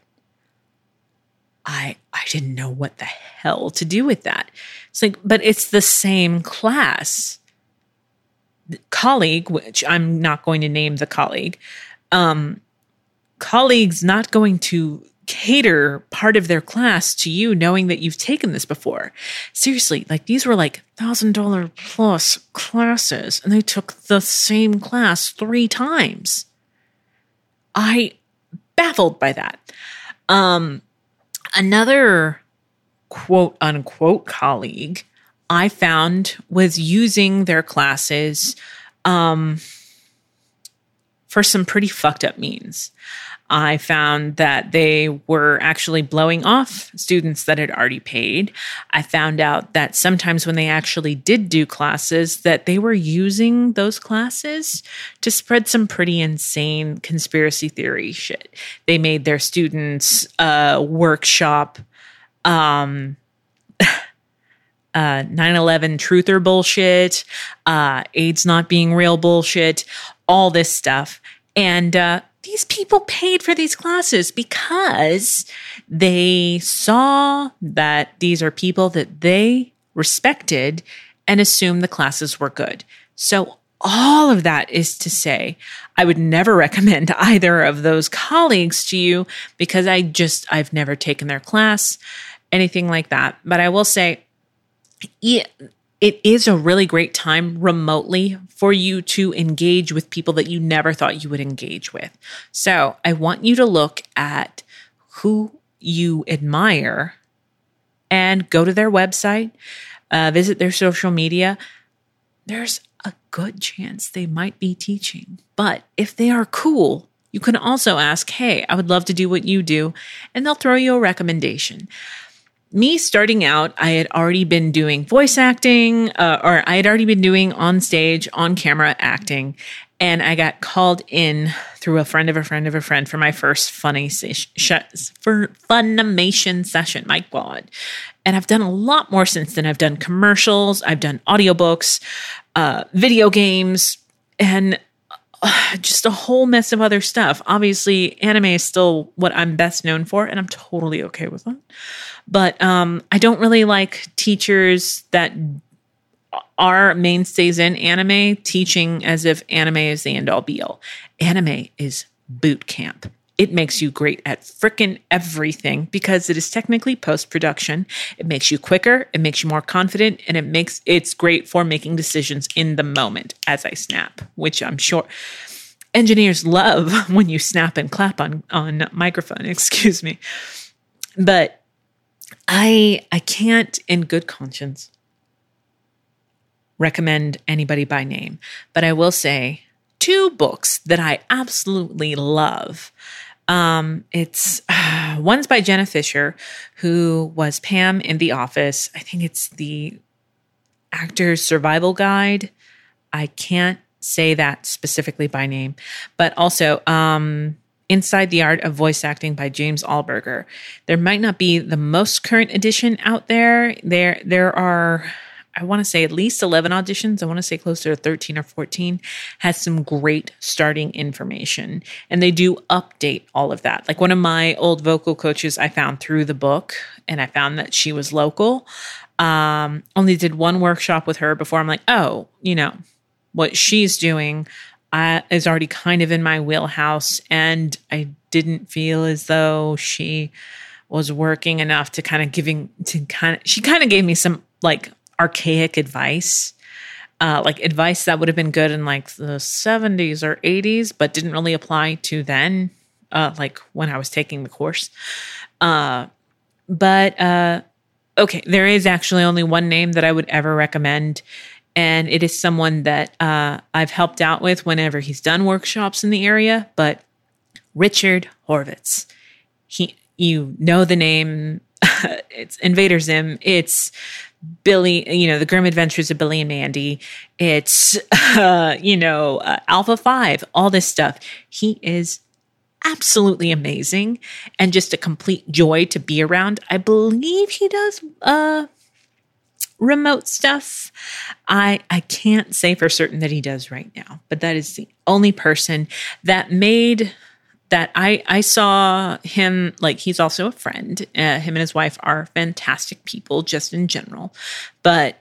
I I didn't know what the hell to do with that. It's like, but it's the same class. The colleague, which I'm not going to name the colleague, um, colleague's not going to cater part of their class to you knowing that you've taken this before. Seriously, like these were like one thousand dollars plus classes and they took the same class three times. I baffled by that. Um, another quote unquote colleague I found was using their classes um, for some pretty fucked up means. I found that they were actually blowing off students that had already paid. I found out that sometimes when they actually did do classes, that they were using those classes to spread some pretty insane conspiracy theory shit. They made their students uh, workshop um, uh, nine eleven truther bullshit, uh, AIDS not being real bullshit, all this stuff. And uh, these people paid for these classes because they saw that these are people that they respected and assumed the classes were good. So all of that is to say, I would never recommend either of those colleagues to you because I just, I've never taken their class, anything like that. But I will say, yeah, it is a really great time remotely for you to engage with people that you never thought you would engage with. So I want you to look at who you admire and go to their website, uh, visit their social media. There's a good chance they might be teaching. But if they are cool, you can also ask, hey, I would love to do what you do. And they'll throw you a recommendation. Me starting out, I had already been doing voice acting, uh, or I had already been doing on stage, on camera acting, and I got called in through a friend of a friend of a friend for my first funny sh- sh- for Funimation session. My God. And I've done a lot more since then. I've done commercials, I've done audiobooks, uh, video games, and uh, just a whole mess of other stuff. Obviously, anime is still what I'm best known for, and I'm totally okay with it. But um, I don't really like teachers that are mainstays in anime teaching as if anime is the end all be all. Anime is boot camp. It makes you great at frickin' everything because it is technically post-production. It makes you quicker, it makes you more confident, and it makes it's great for making decisions in the moment as I snap, which I'm sure engineers love when you snap and clap on, on microphone, excuse me. But I I can't in good conscience recommend anybody by name, but I will say two books that I absolutely love. Um, it's uh, one's by Jenna Fischer, who was Pam in The Office. I think it's the Actor's Survival Guide. I can't say that specifically by name, but also um, Inside the Art of Voice Acting by James Alberger. There might not be the most current edition out there. There, there are, I want to say at least eleven auditions. I want to say closer to thirteen or fourteen. Has some great starting information. And they do update all of that. Like one of my old vocal coaches I found through the book, and I found that she was local. Um, only did one workshop with her before I'm like, oh, you know, what she's doing uh, is already kind of in my wheelhouse. And I didn't feel as though she was working enough to kind of giving, to kind of, she kind of gave me some like, archaic advice, uh, like advice that would have been good in like the seventies or eighties, but didn't really apply to then, uh, like when I was taking the course. Uh, but uh, okay, there is actually only one name that I would ever recommend, and it is someone that uh, I've helped out with whenever he's done workshops in the area, but Richard Horvitz. He, you know the name, it's Invader Zim, it's Billy, you know, The Grim Adventures of Billy and Mandy. It's, uh, you know, uh, Alpha five, all this stuff. He is absolutely amazing and just a complete joy to be around. I believe he does uh, remote stuff. I I can't say for certain that he does right now, but that is the only person that made... that I, I saw him, like he's also a friend. Uh, him and his wife are fantastic people just in general. But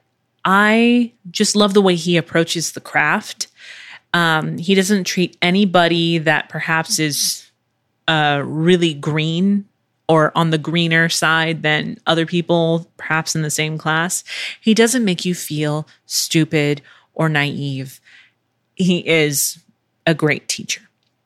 I just love the way he approaches the craft. Um, he doesn't treat anybody that perhaps is uh, really green or on the greener side than other people, perhaps in the same class. He doesn't make you feel stupid or naive. He is a great teacher.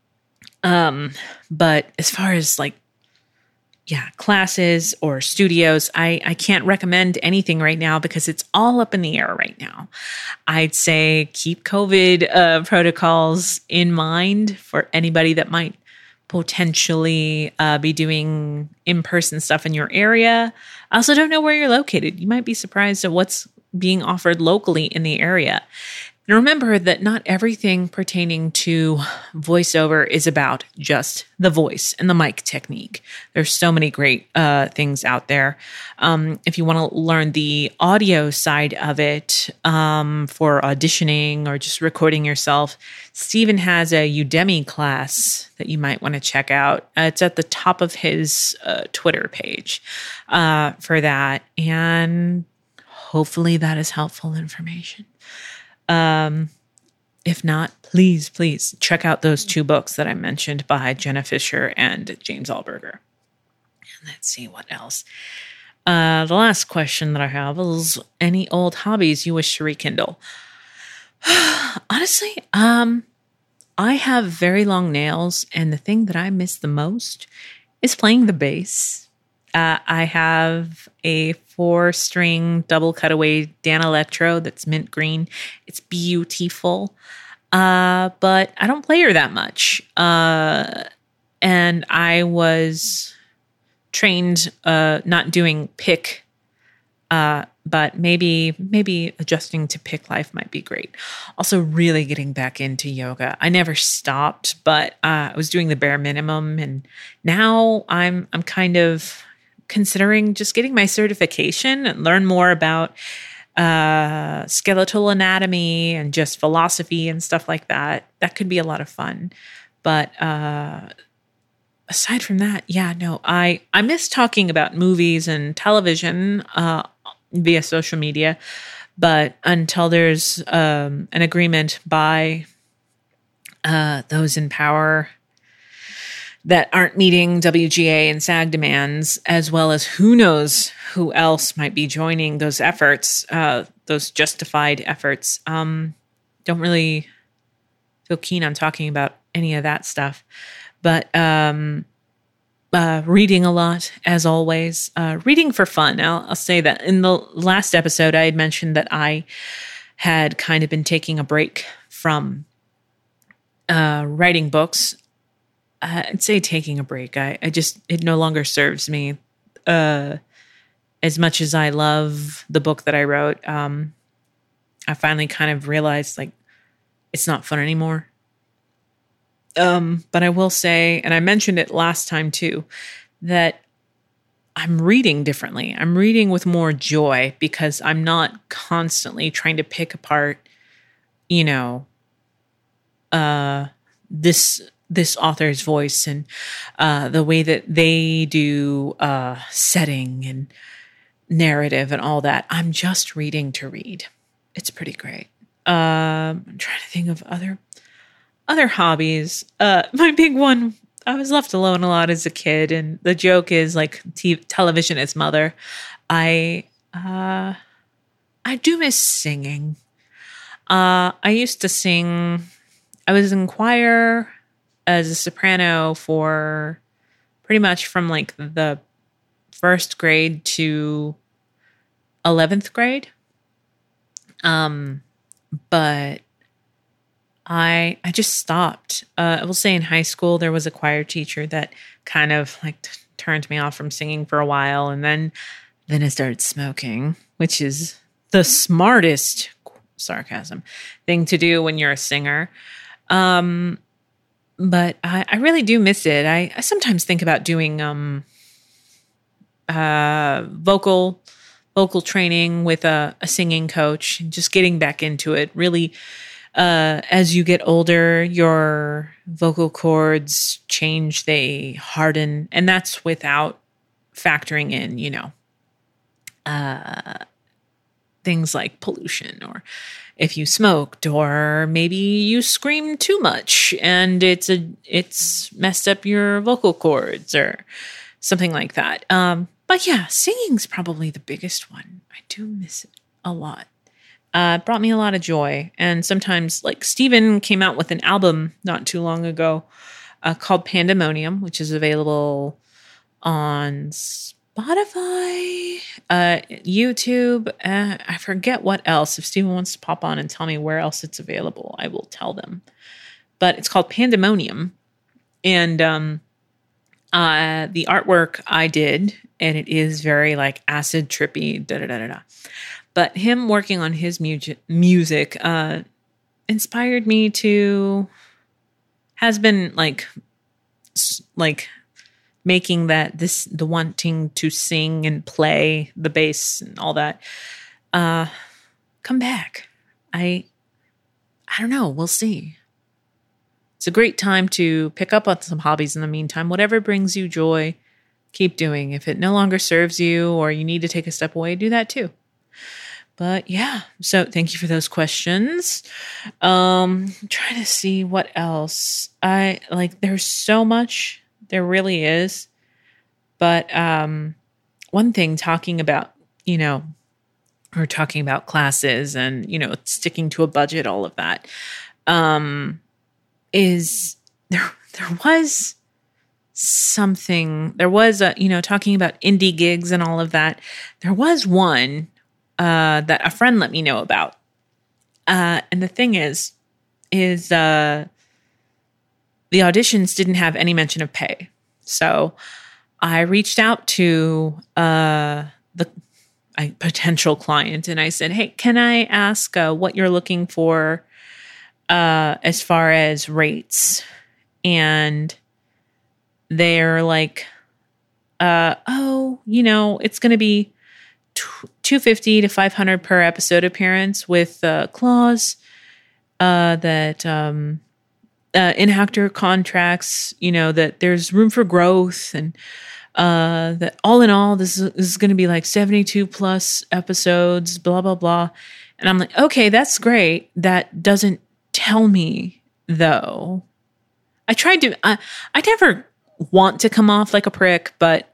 Um, but as far as like, yeah, classes or studios, I, I can't recommend anything right now because it's all up in the air right now. I'd say keep COVID uh, protocols in mind for anybody that might potentially uh, be doing in-person stuff in your area. I also don't know where you're located. You might be surprised at what's being offered locally in the area. And remember that not everything pertaining to voiceover is about just the voice and the mic technique. There's so many great uh, things out there. Um, if you want to learn the audio side of it um, for auditioning or just recording yourself, Stephen has a Udemy class that you might want to check out. Uh, it's at the top of his uh, Twitter page uh, for that. And hopefully that is helpful information. Um, if not, please, please check out those two books that I mentioned by Jenna Fischer and James Alberger. And let's see what else. Uh, the last question that I have is any old hobbies you wish to rekindle? Honestly, um, I have very long nails, and the thing that I miss the most is playing the bass. Uh, I have a four-string double cutaway Danelectro that's mint green. It's beautiful, uh, but I don't play her that much. Uh, and I was trained uh, not doing pick, uh, but maybe maybe adjusting to pick life might be great. Also, really getting back into yoga. I never stopped, but uh, I was doing the bare minimum, and now I'm I'm kind of considering just getting my certification and learn more about uh, skeletal anatomy and just philosophy and stuff like that. That could be a lot of fun. But uh, aside from that, yeah, no, I, I miss talking about movies and television uh, via social media. But until there's um, an agreement by uh, those in power that aren't meeting W G A and SAG demands, as well as who knows who else might be joining those efforts, uh, those justified efforts. Um, don't really feel keen on talking about any of that stuff. But um, uh, reading a lot, as always. Uh, reading for fun. I'll, I'll say that. In the last episode, I had mentioned that I had kind of been taking a break from uh, writing books. I'd say taking a break. I, I just, it no longer serves me uh, as much as I love the book that I wrote. Um, I finally kind of realized like it's not fun anymore. Um, but I will say, and I mentioned it last time too, that I'm reading differently. I'm reading with more joy because I'm not constantly trying to pick apart, you know, uh, this this author's voice and uh, the way that they do uh, setting and narrative and all that. I'm just reading to read. It's pretty great. Um, I'm trying to think of other other hobbies. Uh, my big one, I was left alone a lot as a kid, and the joke is like t- television is mother. I uh, I do miss singing. Uh, I used to sing. I was in choir as a soprano for pretty much from like the first grade to eleventh grade. Um, but I I just stopped. Uh, I will say in high school there was a choir teacher that kind of like t- turned me off from singing for a while, and then then I started smoking, which is the smartest sarcasm thing to do when you're a singer. Um, But I, I really do miss it. I, I sometimes think about doing um, uh, vocal vocal training with a, a singing coach and just getting back into it. Really, uh, as you get older, your vocal cords change, they harden, and that's without factoring in, you know, uh, things like pollution or if you smoked or maybe you screamed too much and it's a it's messed up your vocal cords or something like that. Um, but yeah, singing's probably the biggest one. I do miss it a lot. Uh, it brought me a lot of joy. And sometimes, like Steven came out with an album not too long ago uh, called Pandemonium, which is available on Spotify, uh, YouTube. Uh, I forget what else. If Steven wants to pop on and tell me where else it's available, I will tell them. But it's called Pandemonium. And um, uh, the artwork I did, and it is very like acid trippy, da da da da da. But him working on his mu- music uh, inspired me to, has been like, like, making that this, the wanting to sing and play the bass and all that, uh, come back. I, I don't know. We'll see. It's a great time to pick up on some hobbies in the meantime. Whatever brings you joy, keep doing. If it no longer serves you or you need to take a step away, do that too. But yeah, so thank you for those questions. Um, I'm trying to see what else. I like, there's so much. There really is. But um, one thing talking about, you know, or talking about classes and, you know, sticking to a budget, all of that, um, is there, there was something, there was, a, you know, talking about indie gigs and all of that. There was one uh, that a friend let me know about. Uh, and the thing is, is uh, the auditions didn't have any mention of pay. So I reached out to uh, the a potential client and I said, hey, can I ask uh, what you're looking for uh, as far as rates? And they're like, uh, oh, you know, it's going to be two hundred fifty to five hundred per episode appearance with uh, clause uh, that um, uh, in actor contracts, you know, that there's room for growth, and uh, that all in all, this is, this is going to be like seventy-two plus episodes, blah, blah, blah. And I'm like, okay, that's great. That doesn't tell me, though. I tried to, I, I never want to come off like a prick, but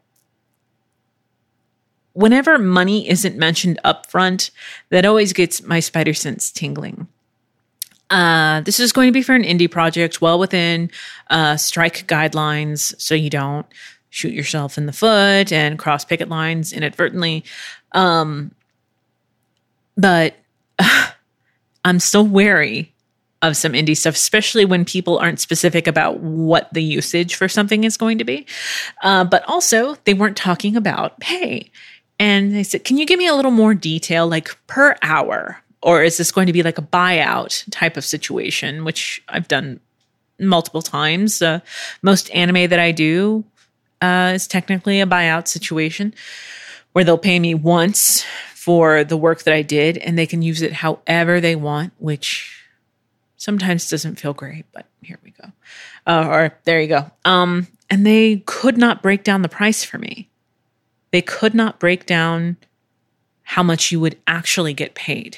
whenever money isn't mentioned up front, that always gets my spider sense tingling. Uh, this is going to be for an indie project, well within uh, strike guidelines, so you don't shoot yourself in the foot and cross picket lines inadvertently. Um, but uh, I'm still wary of some indie stuff, especially when people aren't specific about what the usage for something is going to be. Uh, but also, they weren't talking about pay. And they said, can you give me a little more detail, like per hour? Or is this going to be like a buyout type of situation, which I've done multiple times. Uh, most anime that I do uh, is technically a buyout situation where they'll pay me once for the work that I did, and they can use it however they want, which sometimes doesn't feel great, but here we go. Uh, or there you go. Um, and they could not break down the price for me. They could not break down how much you would actually get paid.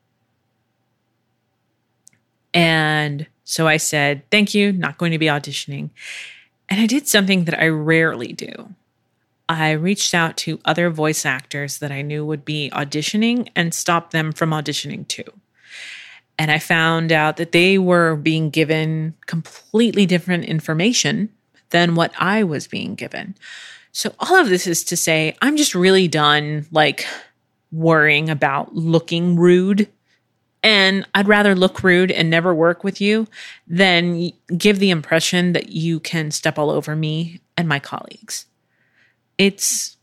And so I said, thank you, not going to be auditioning. And I did something that I rarely do. I reached out to other voice actors that I knew would be auditioning and stopped them from auditioning too. And I found out that they were being given completely different information than what I was being given. So all of this is to say, I'm just really done like worrying about looking rude. And I'd rather look rude and never work with you than give the impression that you can step all over me and my colleagues. It's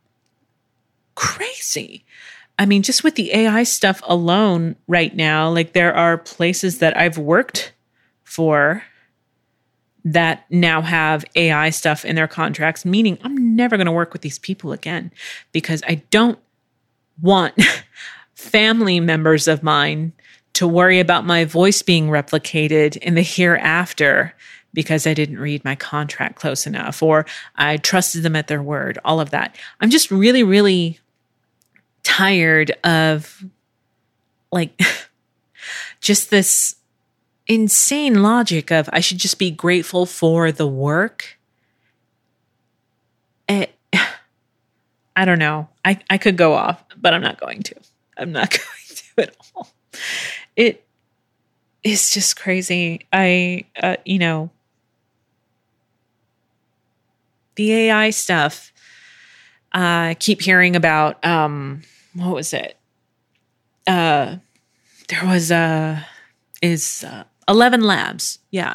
crazy. I mean, just with the A I stuff alone right now, like there are places that I've worked for that now have A I stuff in their contracts, meaning I'm never going to work with these people again because I don't want family members of mine to worry about my voice being replicated in the hereafter because I didn't read my contract close enough or I trusted them at their word, all of that. I'm just really, really tired of like just this insane logic of I should just be grateful for the work. It, I don't know. I, I could go off, but I'm not going to. I'm not going to at all. It is just crazy. I, uh, you know, the A I stuff, I uh, keep hearing about, um, what was it? Uh, there was, uh, is, uh, Eleven Labs. Yeah.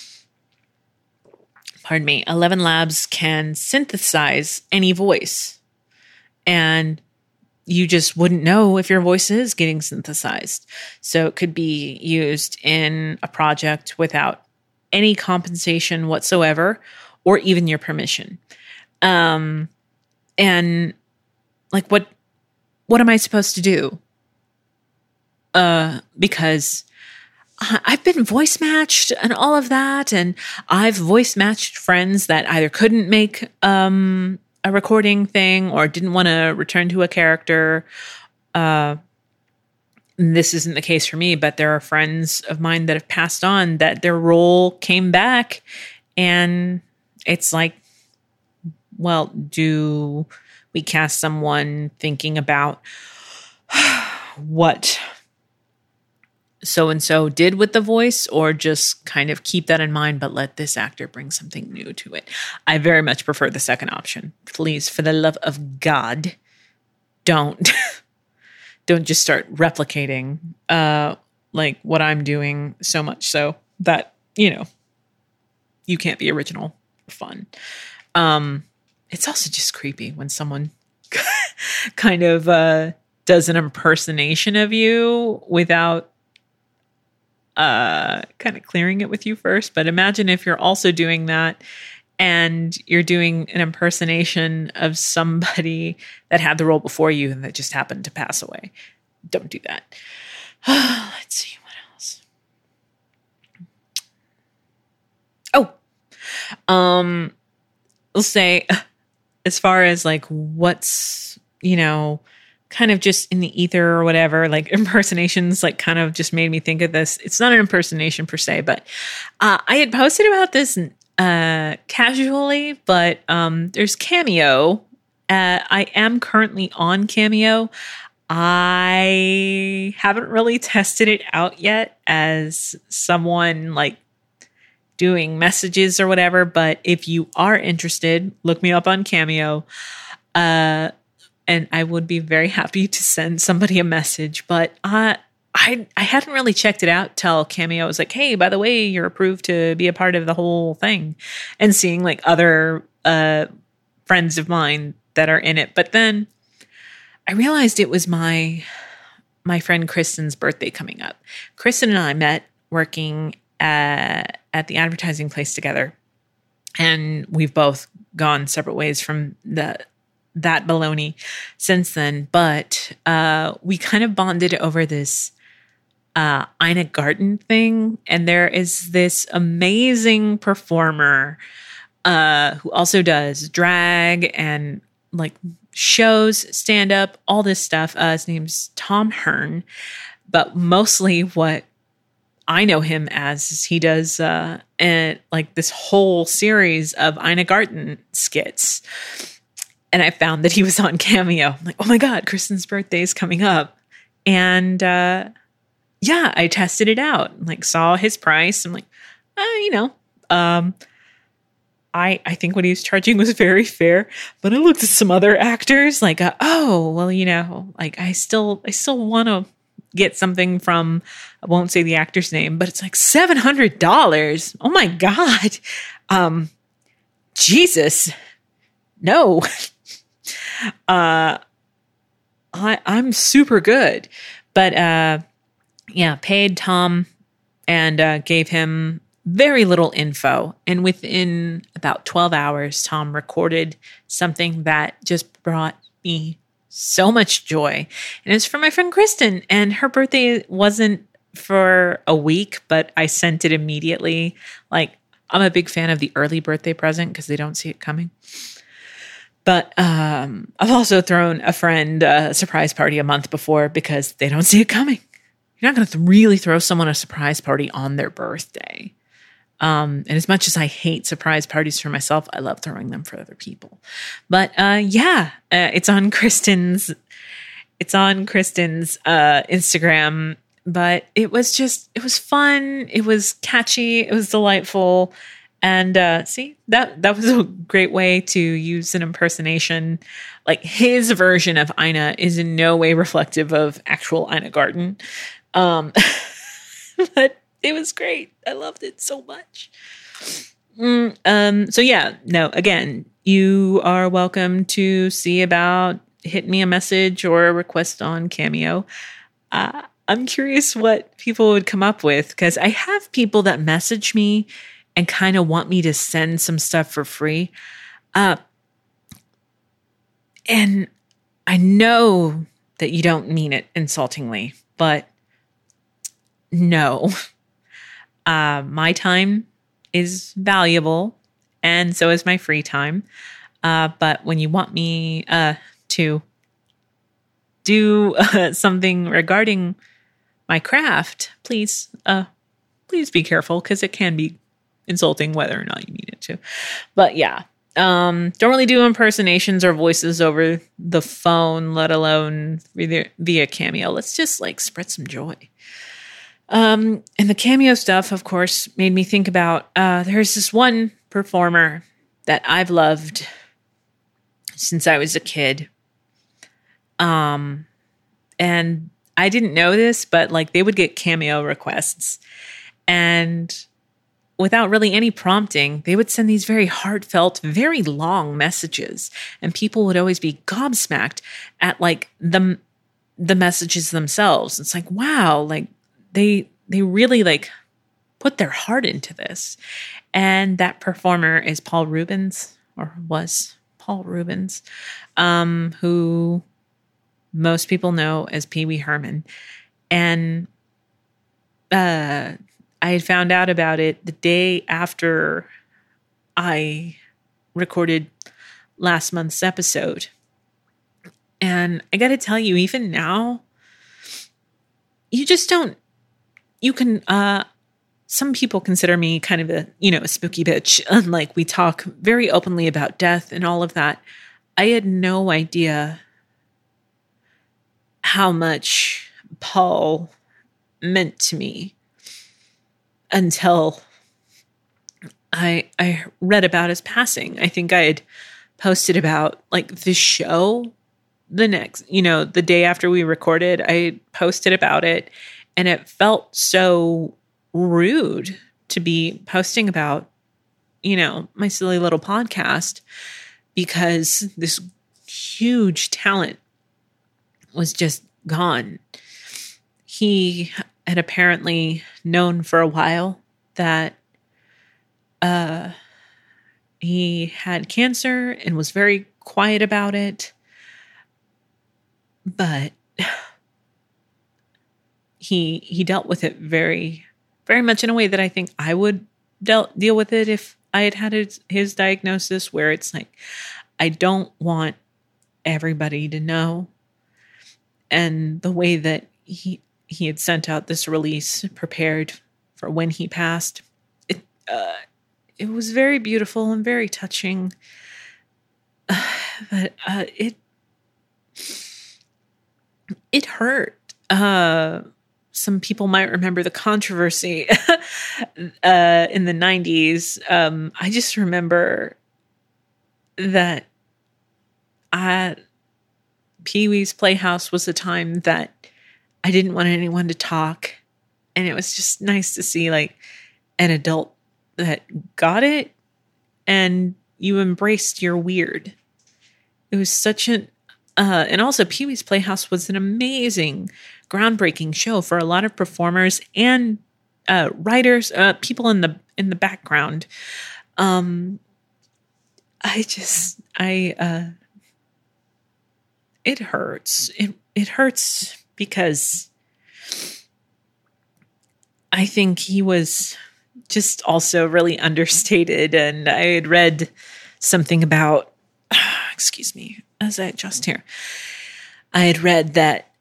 Pardon me. Eleven Labs can synthesize any voice. And you just wouldn't know if your voice is getting synthesized. So it could be used in a project without any compensation whatsoever, or even your permission. Um, and like, what, what am I supposed to do? Uh, because I've been voice matched and all of that. And I've voice matched friends that either couldn't make, um, a recording thing or didn't want to return to a character. Uh, this isn't the case for me, but there are friends of mine that have passed on that their role came back and it's like, well, do we cast someone thinking about what so-and-so did with the voice or just kind of keep that in mind, but let this actor bring something new to it? I very much prefer the second option. Please, for the love of God, don't, don't just start replicating uh, like what I'm doing so much so that, you know, you can't be original or fun. Um, it's also just creepy when someone kind of uh, does an impersonation of you without uh, kind of clearing it with you first. But imagine if you're also doing that and you're doing an impersonation of somebody that had the role before you and that just happened to pass away. Don't do that. Let's see what else. Oh, um, we'll say as far as like what's, you know, kind of just in the ether or whatever, like impersonations, like kind of just made me think of this. It's not an impersonation per se, but uh, I had posted about this uh, casually, but um, there's Cameo. Uh, I am currently on Cameo. I haven't really tested it out yet as someone like doing messages or whatever, but if you are interested, look me up on Cameo. Uh, and I would be very happy to send somebody a message, but uh, I I hadn't really checked it out till Cameo was like, hey, by the way, you're approved to be a part of the whole thing, and seeing like other uh, friends of mine that are in it. But then I realized it was my my friend Kristen's birthday coming up. Kristen and I met working at, at the advertising place together, and we've both gone separate ways from the that baloney since then. But uh, we kind of bonded over this uh, Ina Garten thing, and there is this amazing performer uh, who also does drag and like shows, stand up, all this stuff. Uh, his name's Tom Hearn, but mostly what I know him as is he does uh, and like this whole series of Ina Garten skits. And I found that he was on Cameo. I'm like, oh my God, Kristen's birthday is coming up. And uh, yeah, I tested it out. Like saw his price. I'm like, uh, you know, um, I, I think what he was charging was very fair, but I looked at some other actors like, uh, oh, well, you know, like I still, I still want to get something from, I won't say the actor's name, but it's like seven hundred dollars. Oh my God. Um, Jesus. No. uh, I, I'm super good, but, uh, yeah, paid Tom and, uh, gave him very little info. And within about twelve hours, Tom recorded something that just brought me so much joy. And it's for my friend Kristen. And her birthday wasn't for a week, but I sent it immediately. Like, I'm a big fan of the early birthday present because they don't see it coming. But um, I've also thrown a friend a surprise party a month before because they don't see it coming. You're not going to really throw someone a surprise party on their birthday. Um, and as much as I hate surprise parties for myself, I love throwing them for other people. But uh, yeah, uh, it's on Kristen's, it's on Kristen's uh, Instagram. But it was just, it was fun. It was catchy. It was delightful. And uh, see, that that was a great way to use an impersonation. Like his version of Ina is in no way reflective of actual Ina Garten. Um, but it was great. I loved it so much. Mm, um, so yeah, no, again, you are welcome to see about, hit me a message or a request on Cameo. Uh, I'm curious what people would come up with because I have people that message me and kind of want me to send some stuff for free. Uh, and I know that you don't mean it insultingly, but no. Uh, my time is valuable, and so is my free time. Uh, but when you want me uh, to do uh, something regarding my craft, please, uh, please be careful because it can be insulting whether or not you mean it to. But yeah, um, don't really do impersonations or voices over the phone, let alone via, via Cameo. Let's just like spread some joy. Um, and the Cameo stuff, of course, made me think about, uh, there's this one performer that I've loved since I was a kid. Um, and I didn't know this, but like they would get Cameo requests and without really any prompting, they would send these very heartfelt, very long messages, and people would always be gobsmacked at like the, the messages themselves. It's like, wow, like, They they really like put their heart into this. And that performer is Paul Reubens, or was Paul Reubens, um, who most people know as Pee Wee Herman. And uh, I had found out about it the day after I recorded last month's episode. And I got to tell you, even now, you just don't, you can, uh, some people consider me kind of a, you know, a spooky bitch. Unlike we talk very openly about death and all of that. I had no idea how much Paul meant to me until I I read about his passing. I think I had posted about like the show the next, you know, the day after we recorded. I posted about it, and it felt so rude to be posting about, you know, my silly little podcast, because this huge talent was just gone. He had apparently known for a while that uh, he had cancer and was very quiet about it. But he he dealt with it very, very much in a way that I think I would dealt, deal with it if I had had his, his diagnosis, where it's like, I don't want everybody to know. And the way that he he had sent out this release prepared for when he passed, it uh, it was very beautiful and very touching. Uh, but uh, it it hurt. Uh, some people might remember the controversy uh, in the nineties. Um, I just remember that I. Pee Wee's Playhouse was a time that I didn't want anyone to talk. And it was just nice to see like an adult that got it and you embraced your weird. It was such an, uh, and also Pee Wee's Playhouse was an amazing, groundbreaking show for a lot of performers and uh, writers, uh, people in the, in the background. Um, I just, I, uh, It hurts. It it hurts because I think he was just also really understated. And I had read something about, excuse me, as I adjust here, I had read that,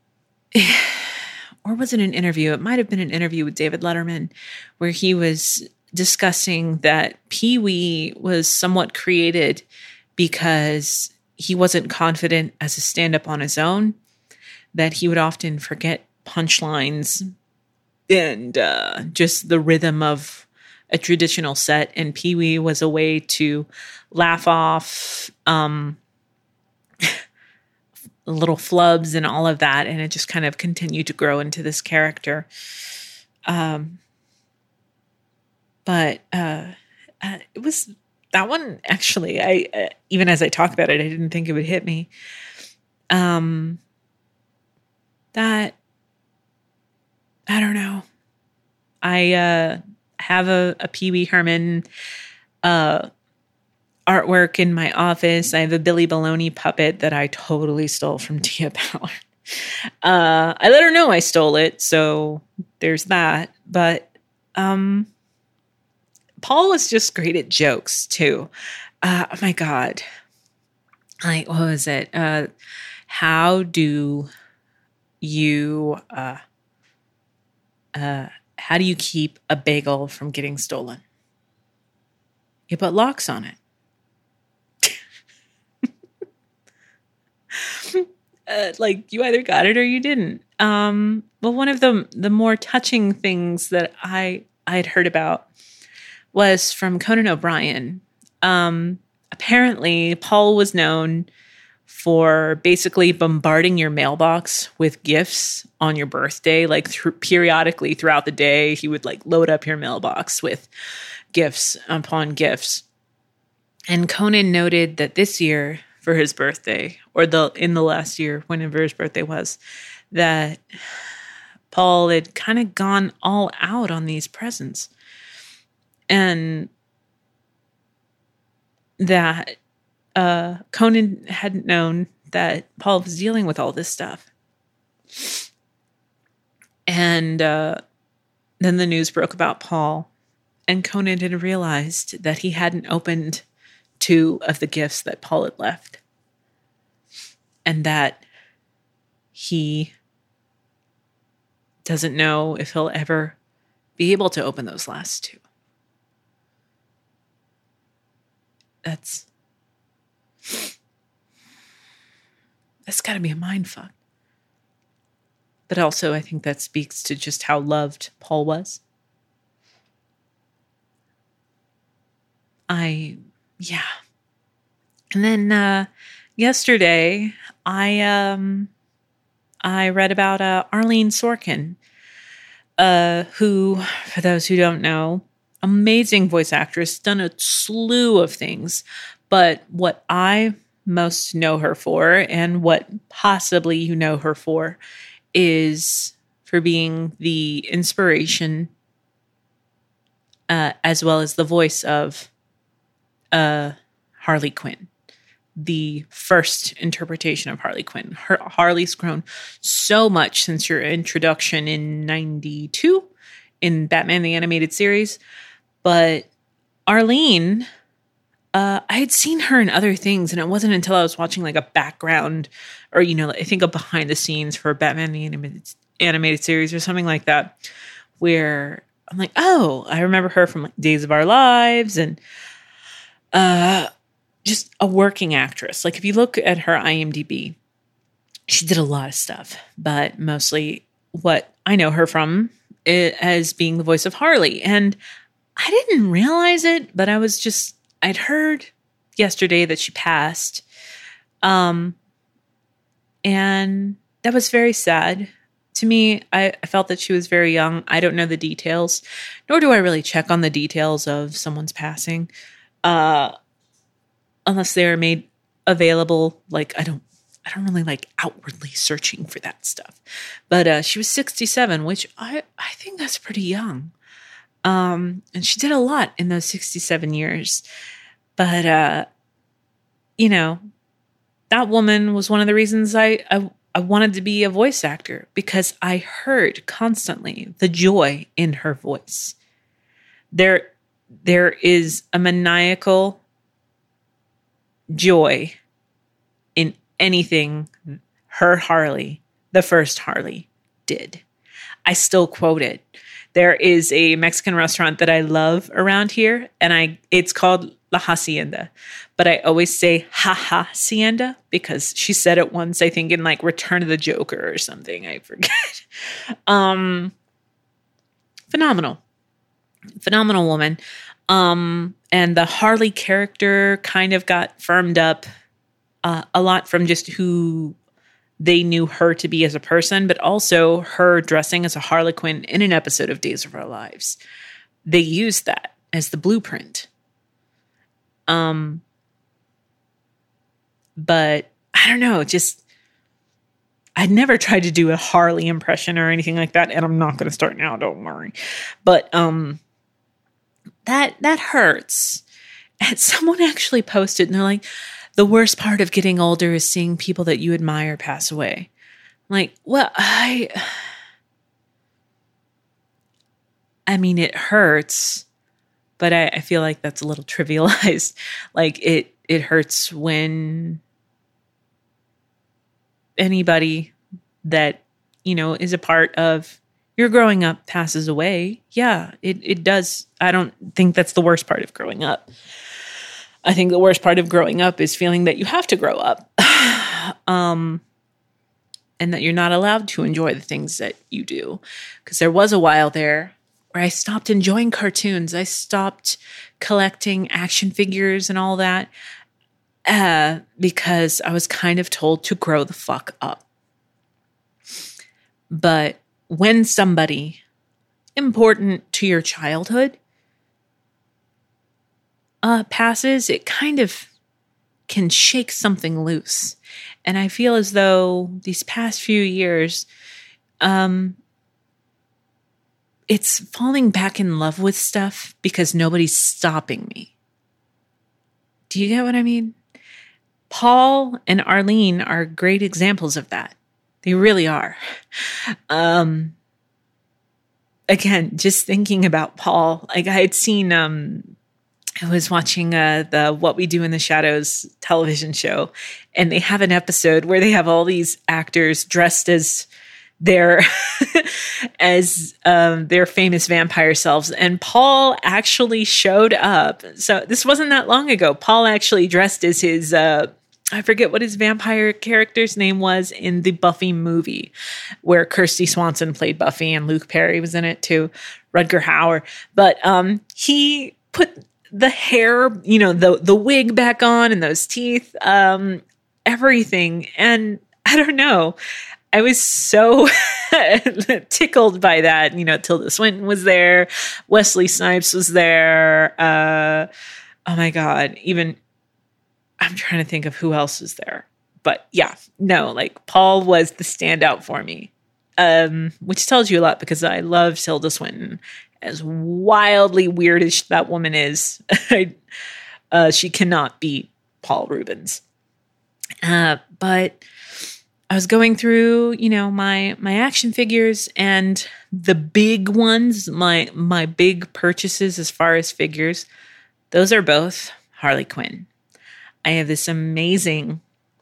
or was it an interview? It might have been an interview with David Letterman, where he was discussing that Pee Wee was somewhat created because he wasn't confident as a stand-up on his own, that he would often forget punchlines and uh, just the rhythm of a traditional set. And Pee Wee was a way to laugh off um, little flubs and all of that. And it just kind of continued to grow into this character. Um, but uh, uh, it was... That one, actually, I uh, even as I talk about it, I didn't think it would hit me. Um, that, I don't know. I uh, have a, a Pee Wee Herman uh, artwork in my office. I have a Billy Baloney puppet that I totally stole from Tia Ballard. Uh, I let her know I stole it, so there's that. But um Paul was just great at jokes too. Uh, oh my God. Like, what was it? Uh, how do you, uh, uh, how do you keep a bagel from getting stolen? You put locks on it. uh, like you either got it or you didn't. Um, well, one of the, the more touching things that I, I had heard about was from Conan O'Brien. Um, apparently, Paul was known for basically bombarding your mailbox with gifts on your birthday. Like th- periodically throughout the day, he would like load up your mailbox with gifts upon gifts. And Conan noted that this year for his birthday, or the in the last year, whenever his birthday was, that Paul had kind of gone all out on these presents. And that uh, Conan hadn't known that Paul was dealing with all this stuff. And uh, then the news broke about Paul. And Conan had realized that he hadn't opened two of the gifts that Paul had left. And that he doesn't know if he'll ever be able to open those last two. That's... That's got to be a mindfuck. But also, I think that speaks to just how loved Paul was. I, yeah. And then uh, yesterday, I um, I read about uh, Arlene Sorkin, uh, who, for those who don't know, amazing voice actress, done a slew of things. But what I most know her for, and what possibly you know her for, is for being the inspiration uh, as well as the voice of uh, Harley Quinn, the first interpretation of Harley Quinn. Her, Harley's grown so much since your introduction in ninety-two in Batman the Animated Series. But Arlene, uh, I had seen her in other things, and it wasn't until I was watching like a background or, you know, I think a behind the scenes for Batman the Animated, animated Series or something like that, where I'm like, oh, I remember her from like Days of Our Lives and uh, just a working actress. Like if you look at her I M D B, she did a lot of stuff, but mostly what I know her from is, as being the voice of Harley. And I didn't realize it, but I was just, I'd heard yesterday that she passed. Um, and that was very sad. To me, I, I felt that she was very young. I don't know the details, nor do I really check on the details of someone's passing, uh, unless they are made available. Like I don't, I don't really like outwardly searching for that stuff. But uh, she was sixty-seven, which I, I think that's pretty young. Um, and she did a lot in those sixty-seven years. But, uh, you know, that woman was one of the reasons I, I, I wanted to be a voice actor, because I heard constantly the joy in her voice. There, there is a maniacal joy in anything her Harley, the first Harley, did. I still quote it. There is a Mexican restaurant that I love around here, and I it's called La Hacienda. But I always say Ha Ha Hacienda because she said it once, I think, in like Return of the Joker or something. I forget. um, phenomenal. Phenomenal woman. Um, and the Harley character kind of got firmed up uh, a lot from just who they knew her to be as a person, but also her dressing as a Harley Quinn in an episode of Days of Our Lives. They used that as the blueprint. Um, but I don't know, just, I'd never tried to do a Harley impression or anything like that, and I'm not going to start now, don't worry. But um, that that hurts. And someone actually posted, and they're like, the worst part of getting older is seeing people that you admire pass away. I'm like, well, I, I mean, it hurts, but I, I feel like that's a little trivialized. Like it, it hurts when anybody that, you know, is a part of your growing up passes away. Yeah, it, it does. I don't think that's the worst part of growing up. I think the worst part of growing up is feeling that you have to grow up um, and that you're not allowed to enjoy the things that you do. Because there was a while there where I stopped enjoying cartoons. I stopped collecting action figures and all that uh, because I was kind of told to grow the fuck up. But when somebody important to your childhood Uh, passes, it kind of can shake something loose. And I feel as though these past few years, um, it's falling back in love with stuff because nobody's stopping me. Do you get what I mean? Paul and Arlene are great examples of that. They really are. Um, again, just thinking about Paul, like I had seen, um, I was watching uh, the What We Do in the Shadows television show, and they have an episode where they have all these actors dressed as their as um, their famous vampire selves, and Paul actually showed up. So this wasn't that long ago. Paul actually dressed as his. Uh, I forget what his vampire character's name was in the Buffy movie, where Kirsty Swanson played Buffy and Luke Perry was in it too, Rutger Hauer. But um, he put the hair, you know, the the wig back on and those teeth, um, everything. And I don't know, I was so tickled by that. You know, Tilda Swinton was there, Wesley Snipes was there. Uh, oh my God, even I'm trying to think of who else was there. But yeah, no, like Paul was the standout for me, um, which tells you a lot because I love Tilda Swinton. As wildly weird as that woman is, uh, she cannot beat Paul Rubens. Uh, but I was going through, you know, my my action figures and the big ones, my my big purchases as far as figures. Those are both Harley Quinn. I have this amazing,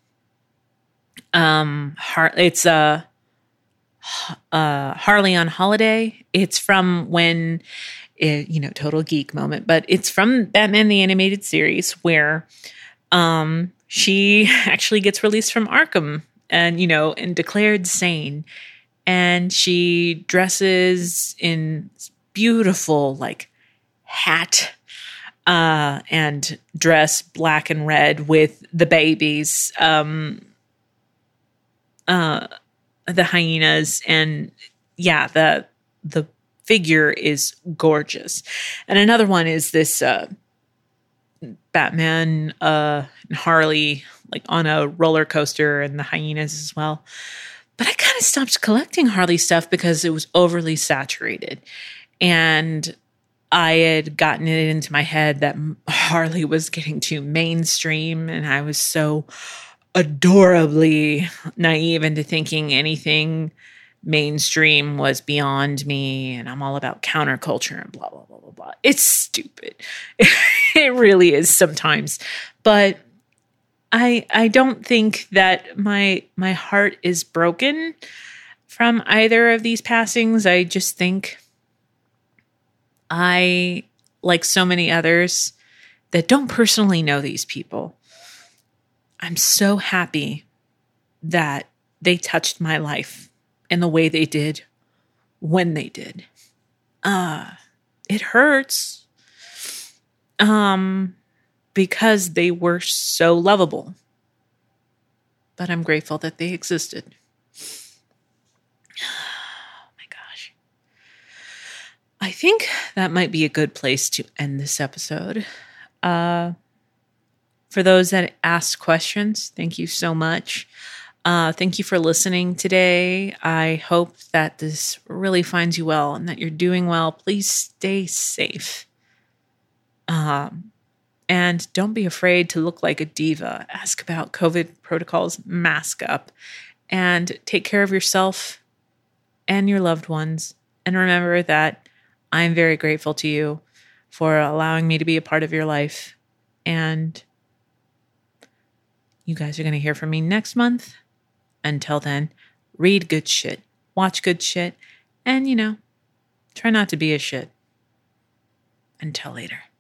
um, Har- it's a. Uh, Harley on Holiday. It's from when, it, you know, total geek moment, but it's from Batman the Animated Series where um, she actually gets released from Arkham and, you know, and declared sane. And she dresses in beautiful, like, hat uh, and dress black and red with the babies. Um, uh, the hyenas, and yeah, the the figure is gorgeous. And another one is this uh, Batman uh, and Harley like on a roller coaster, and the hyenas as well. But I kind of stopped collecting Harley stuff because it was overly saturated, and I had gotten it into my head that Harley was getting too mainstream, and I was so adorably naive into thinking anything mainstream was beyond me, and I'm all about counterculture and blah, blah, blah, blah, blah. It's stupid. It really is sometimes. But I I don't think that my my heart is broken from either of these passings. I just think I, like so many others that don't personally know these people, I'm so happy that they touched my life in the way they did when they did. Uh, it hurts um, because they were so lovable. But I'm grateful that they existed. Oh my gosh. I think that might be a good place to end this episode. Uh For those that asked questions, thank you so much. Uh, thank you for listening today. I hope that this really finds you well and that you're doing well. Please stay safe. Um, and don't be afraid to look like a diva. Ask about COVID protocols, mask up, and take care of yourself and your loved ones. And remember that I'm very grateful to you for allowing me to be a part of your life. And you guys are going to hear from me next month. Until then, read good shit, watch good shit, and, you know, try not to be a shit. Until later.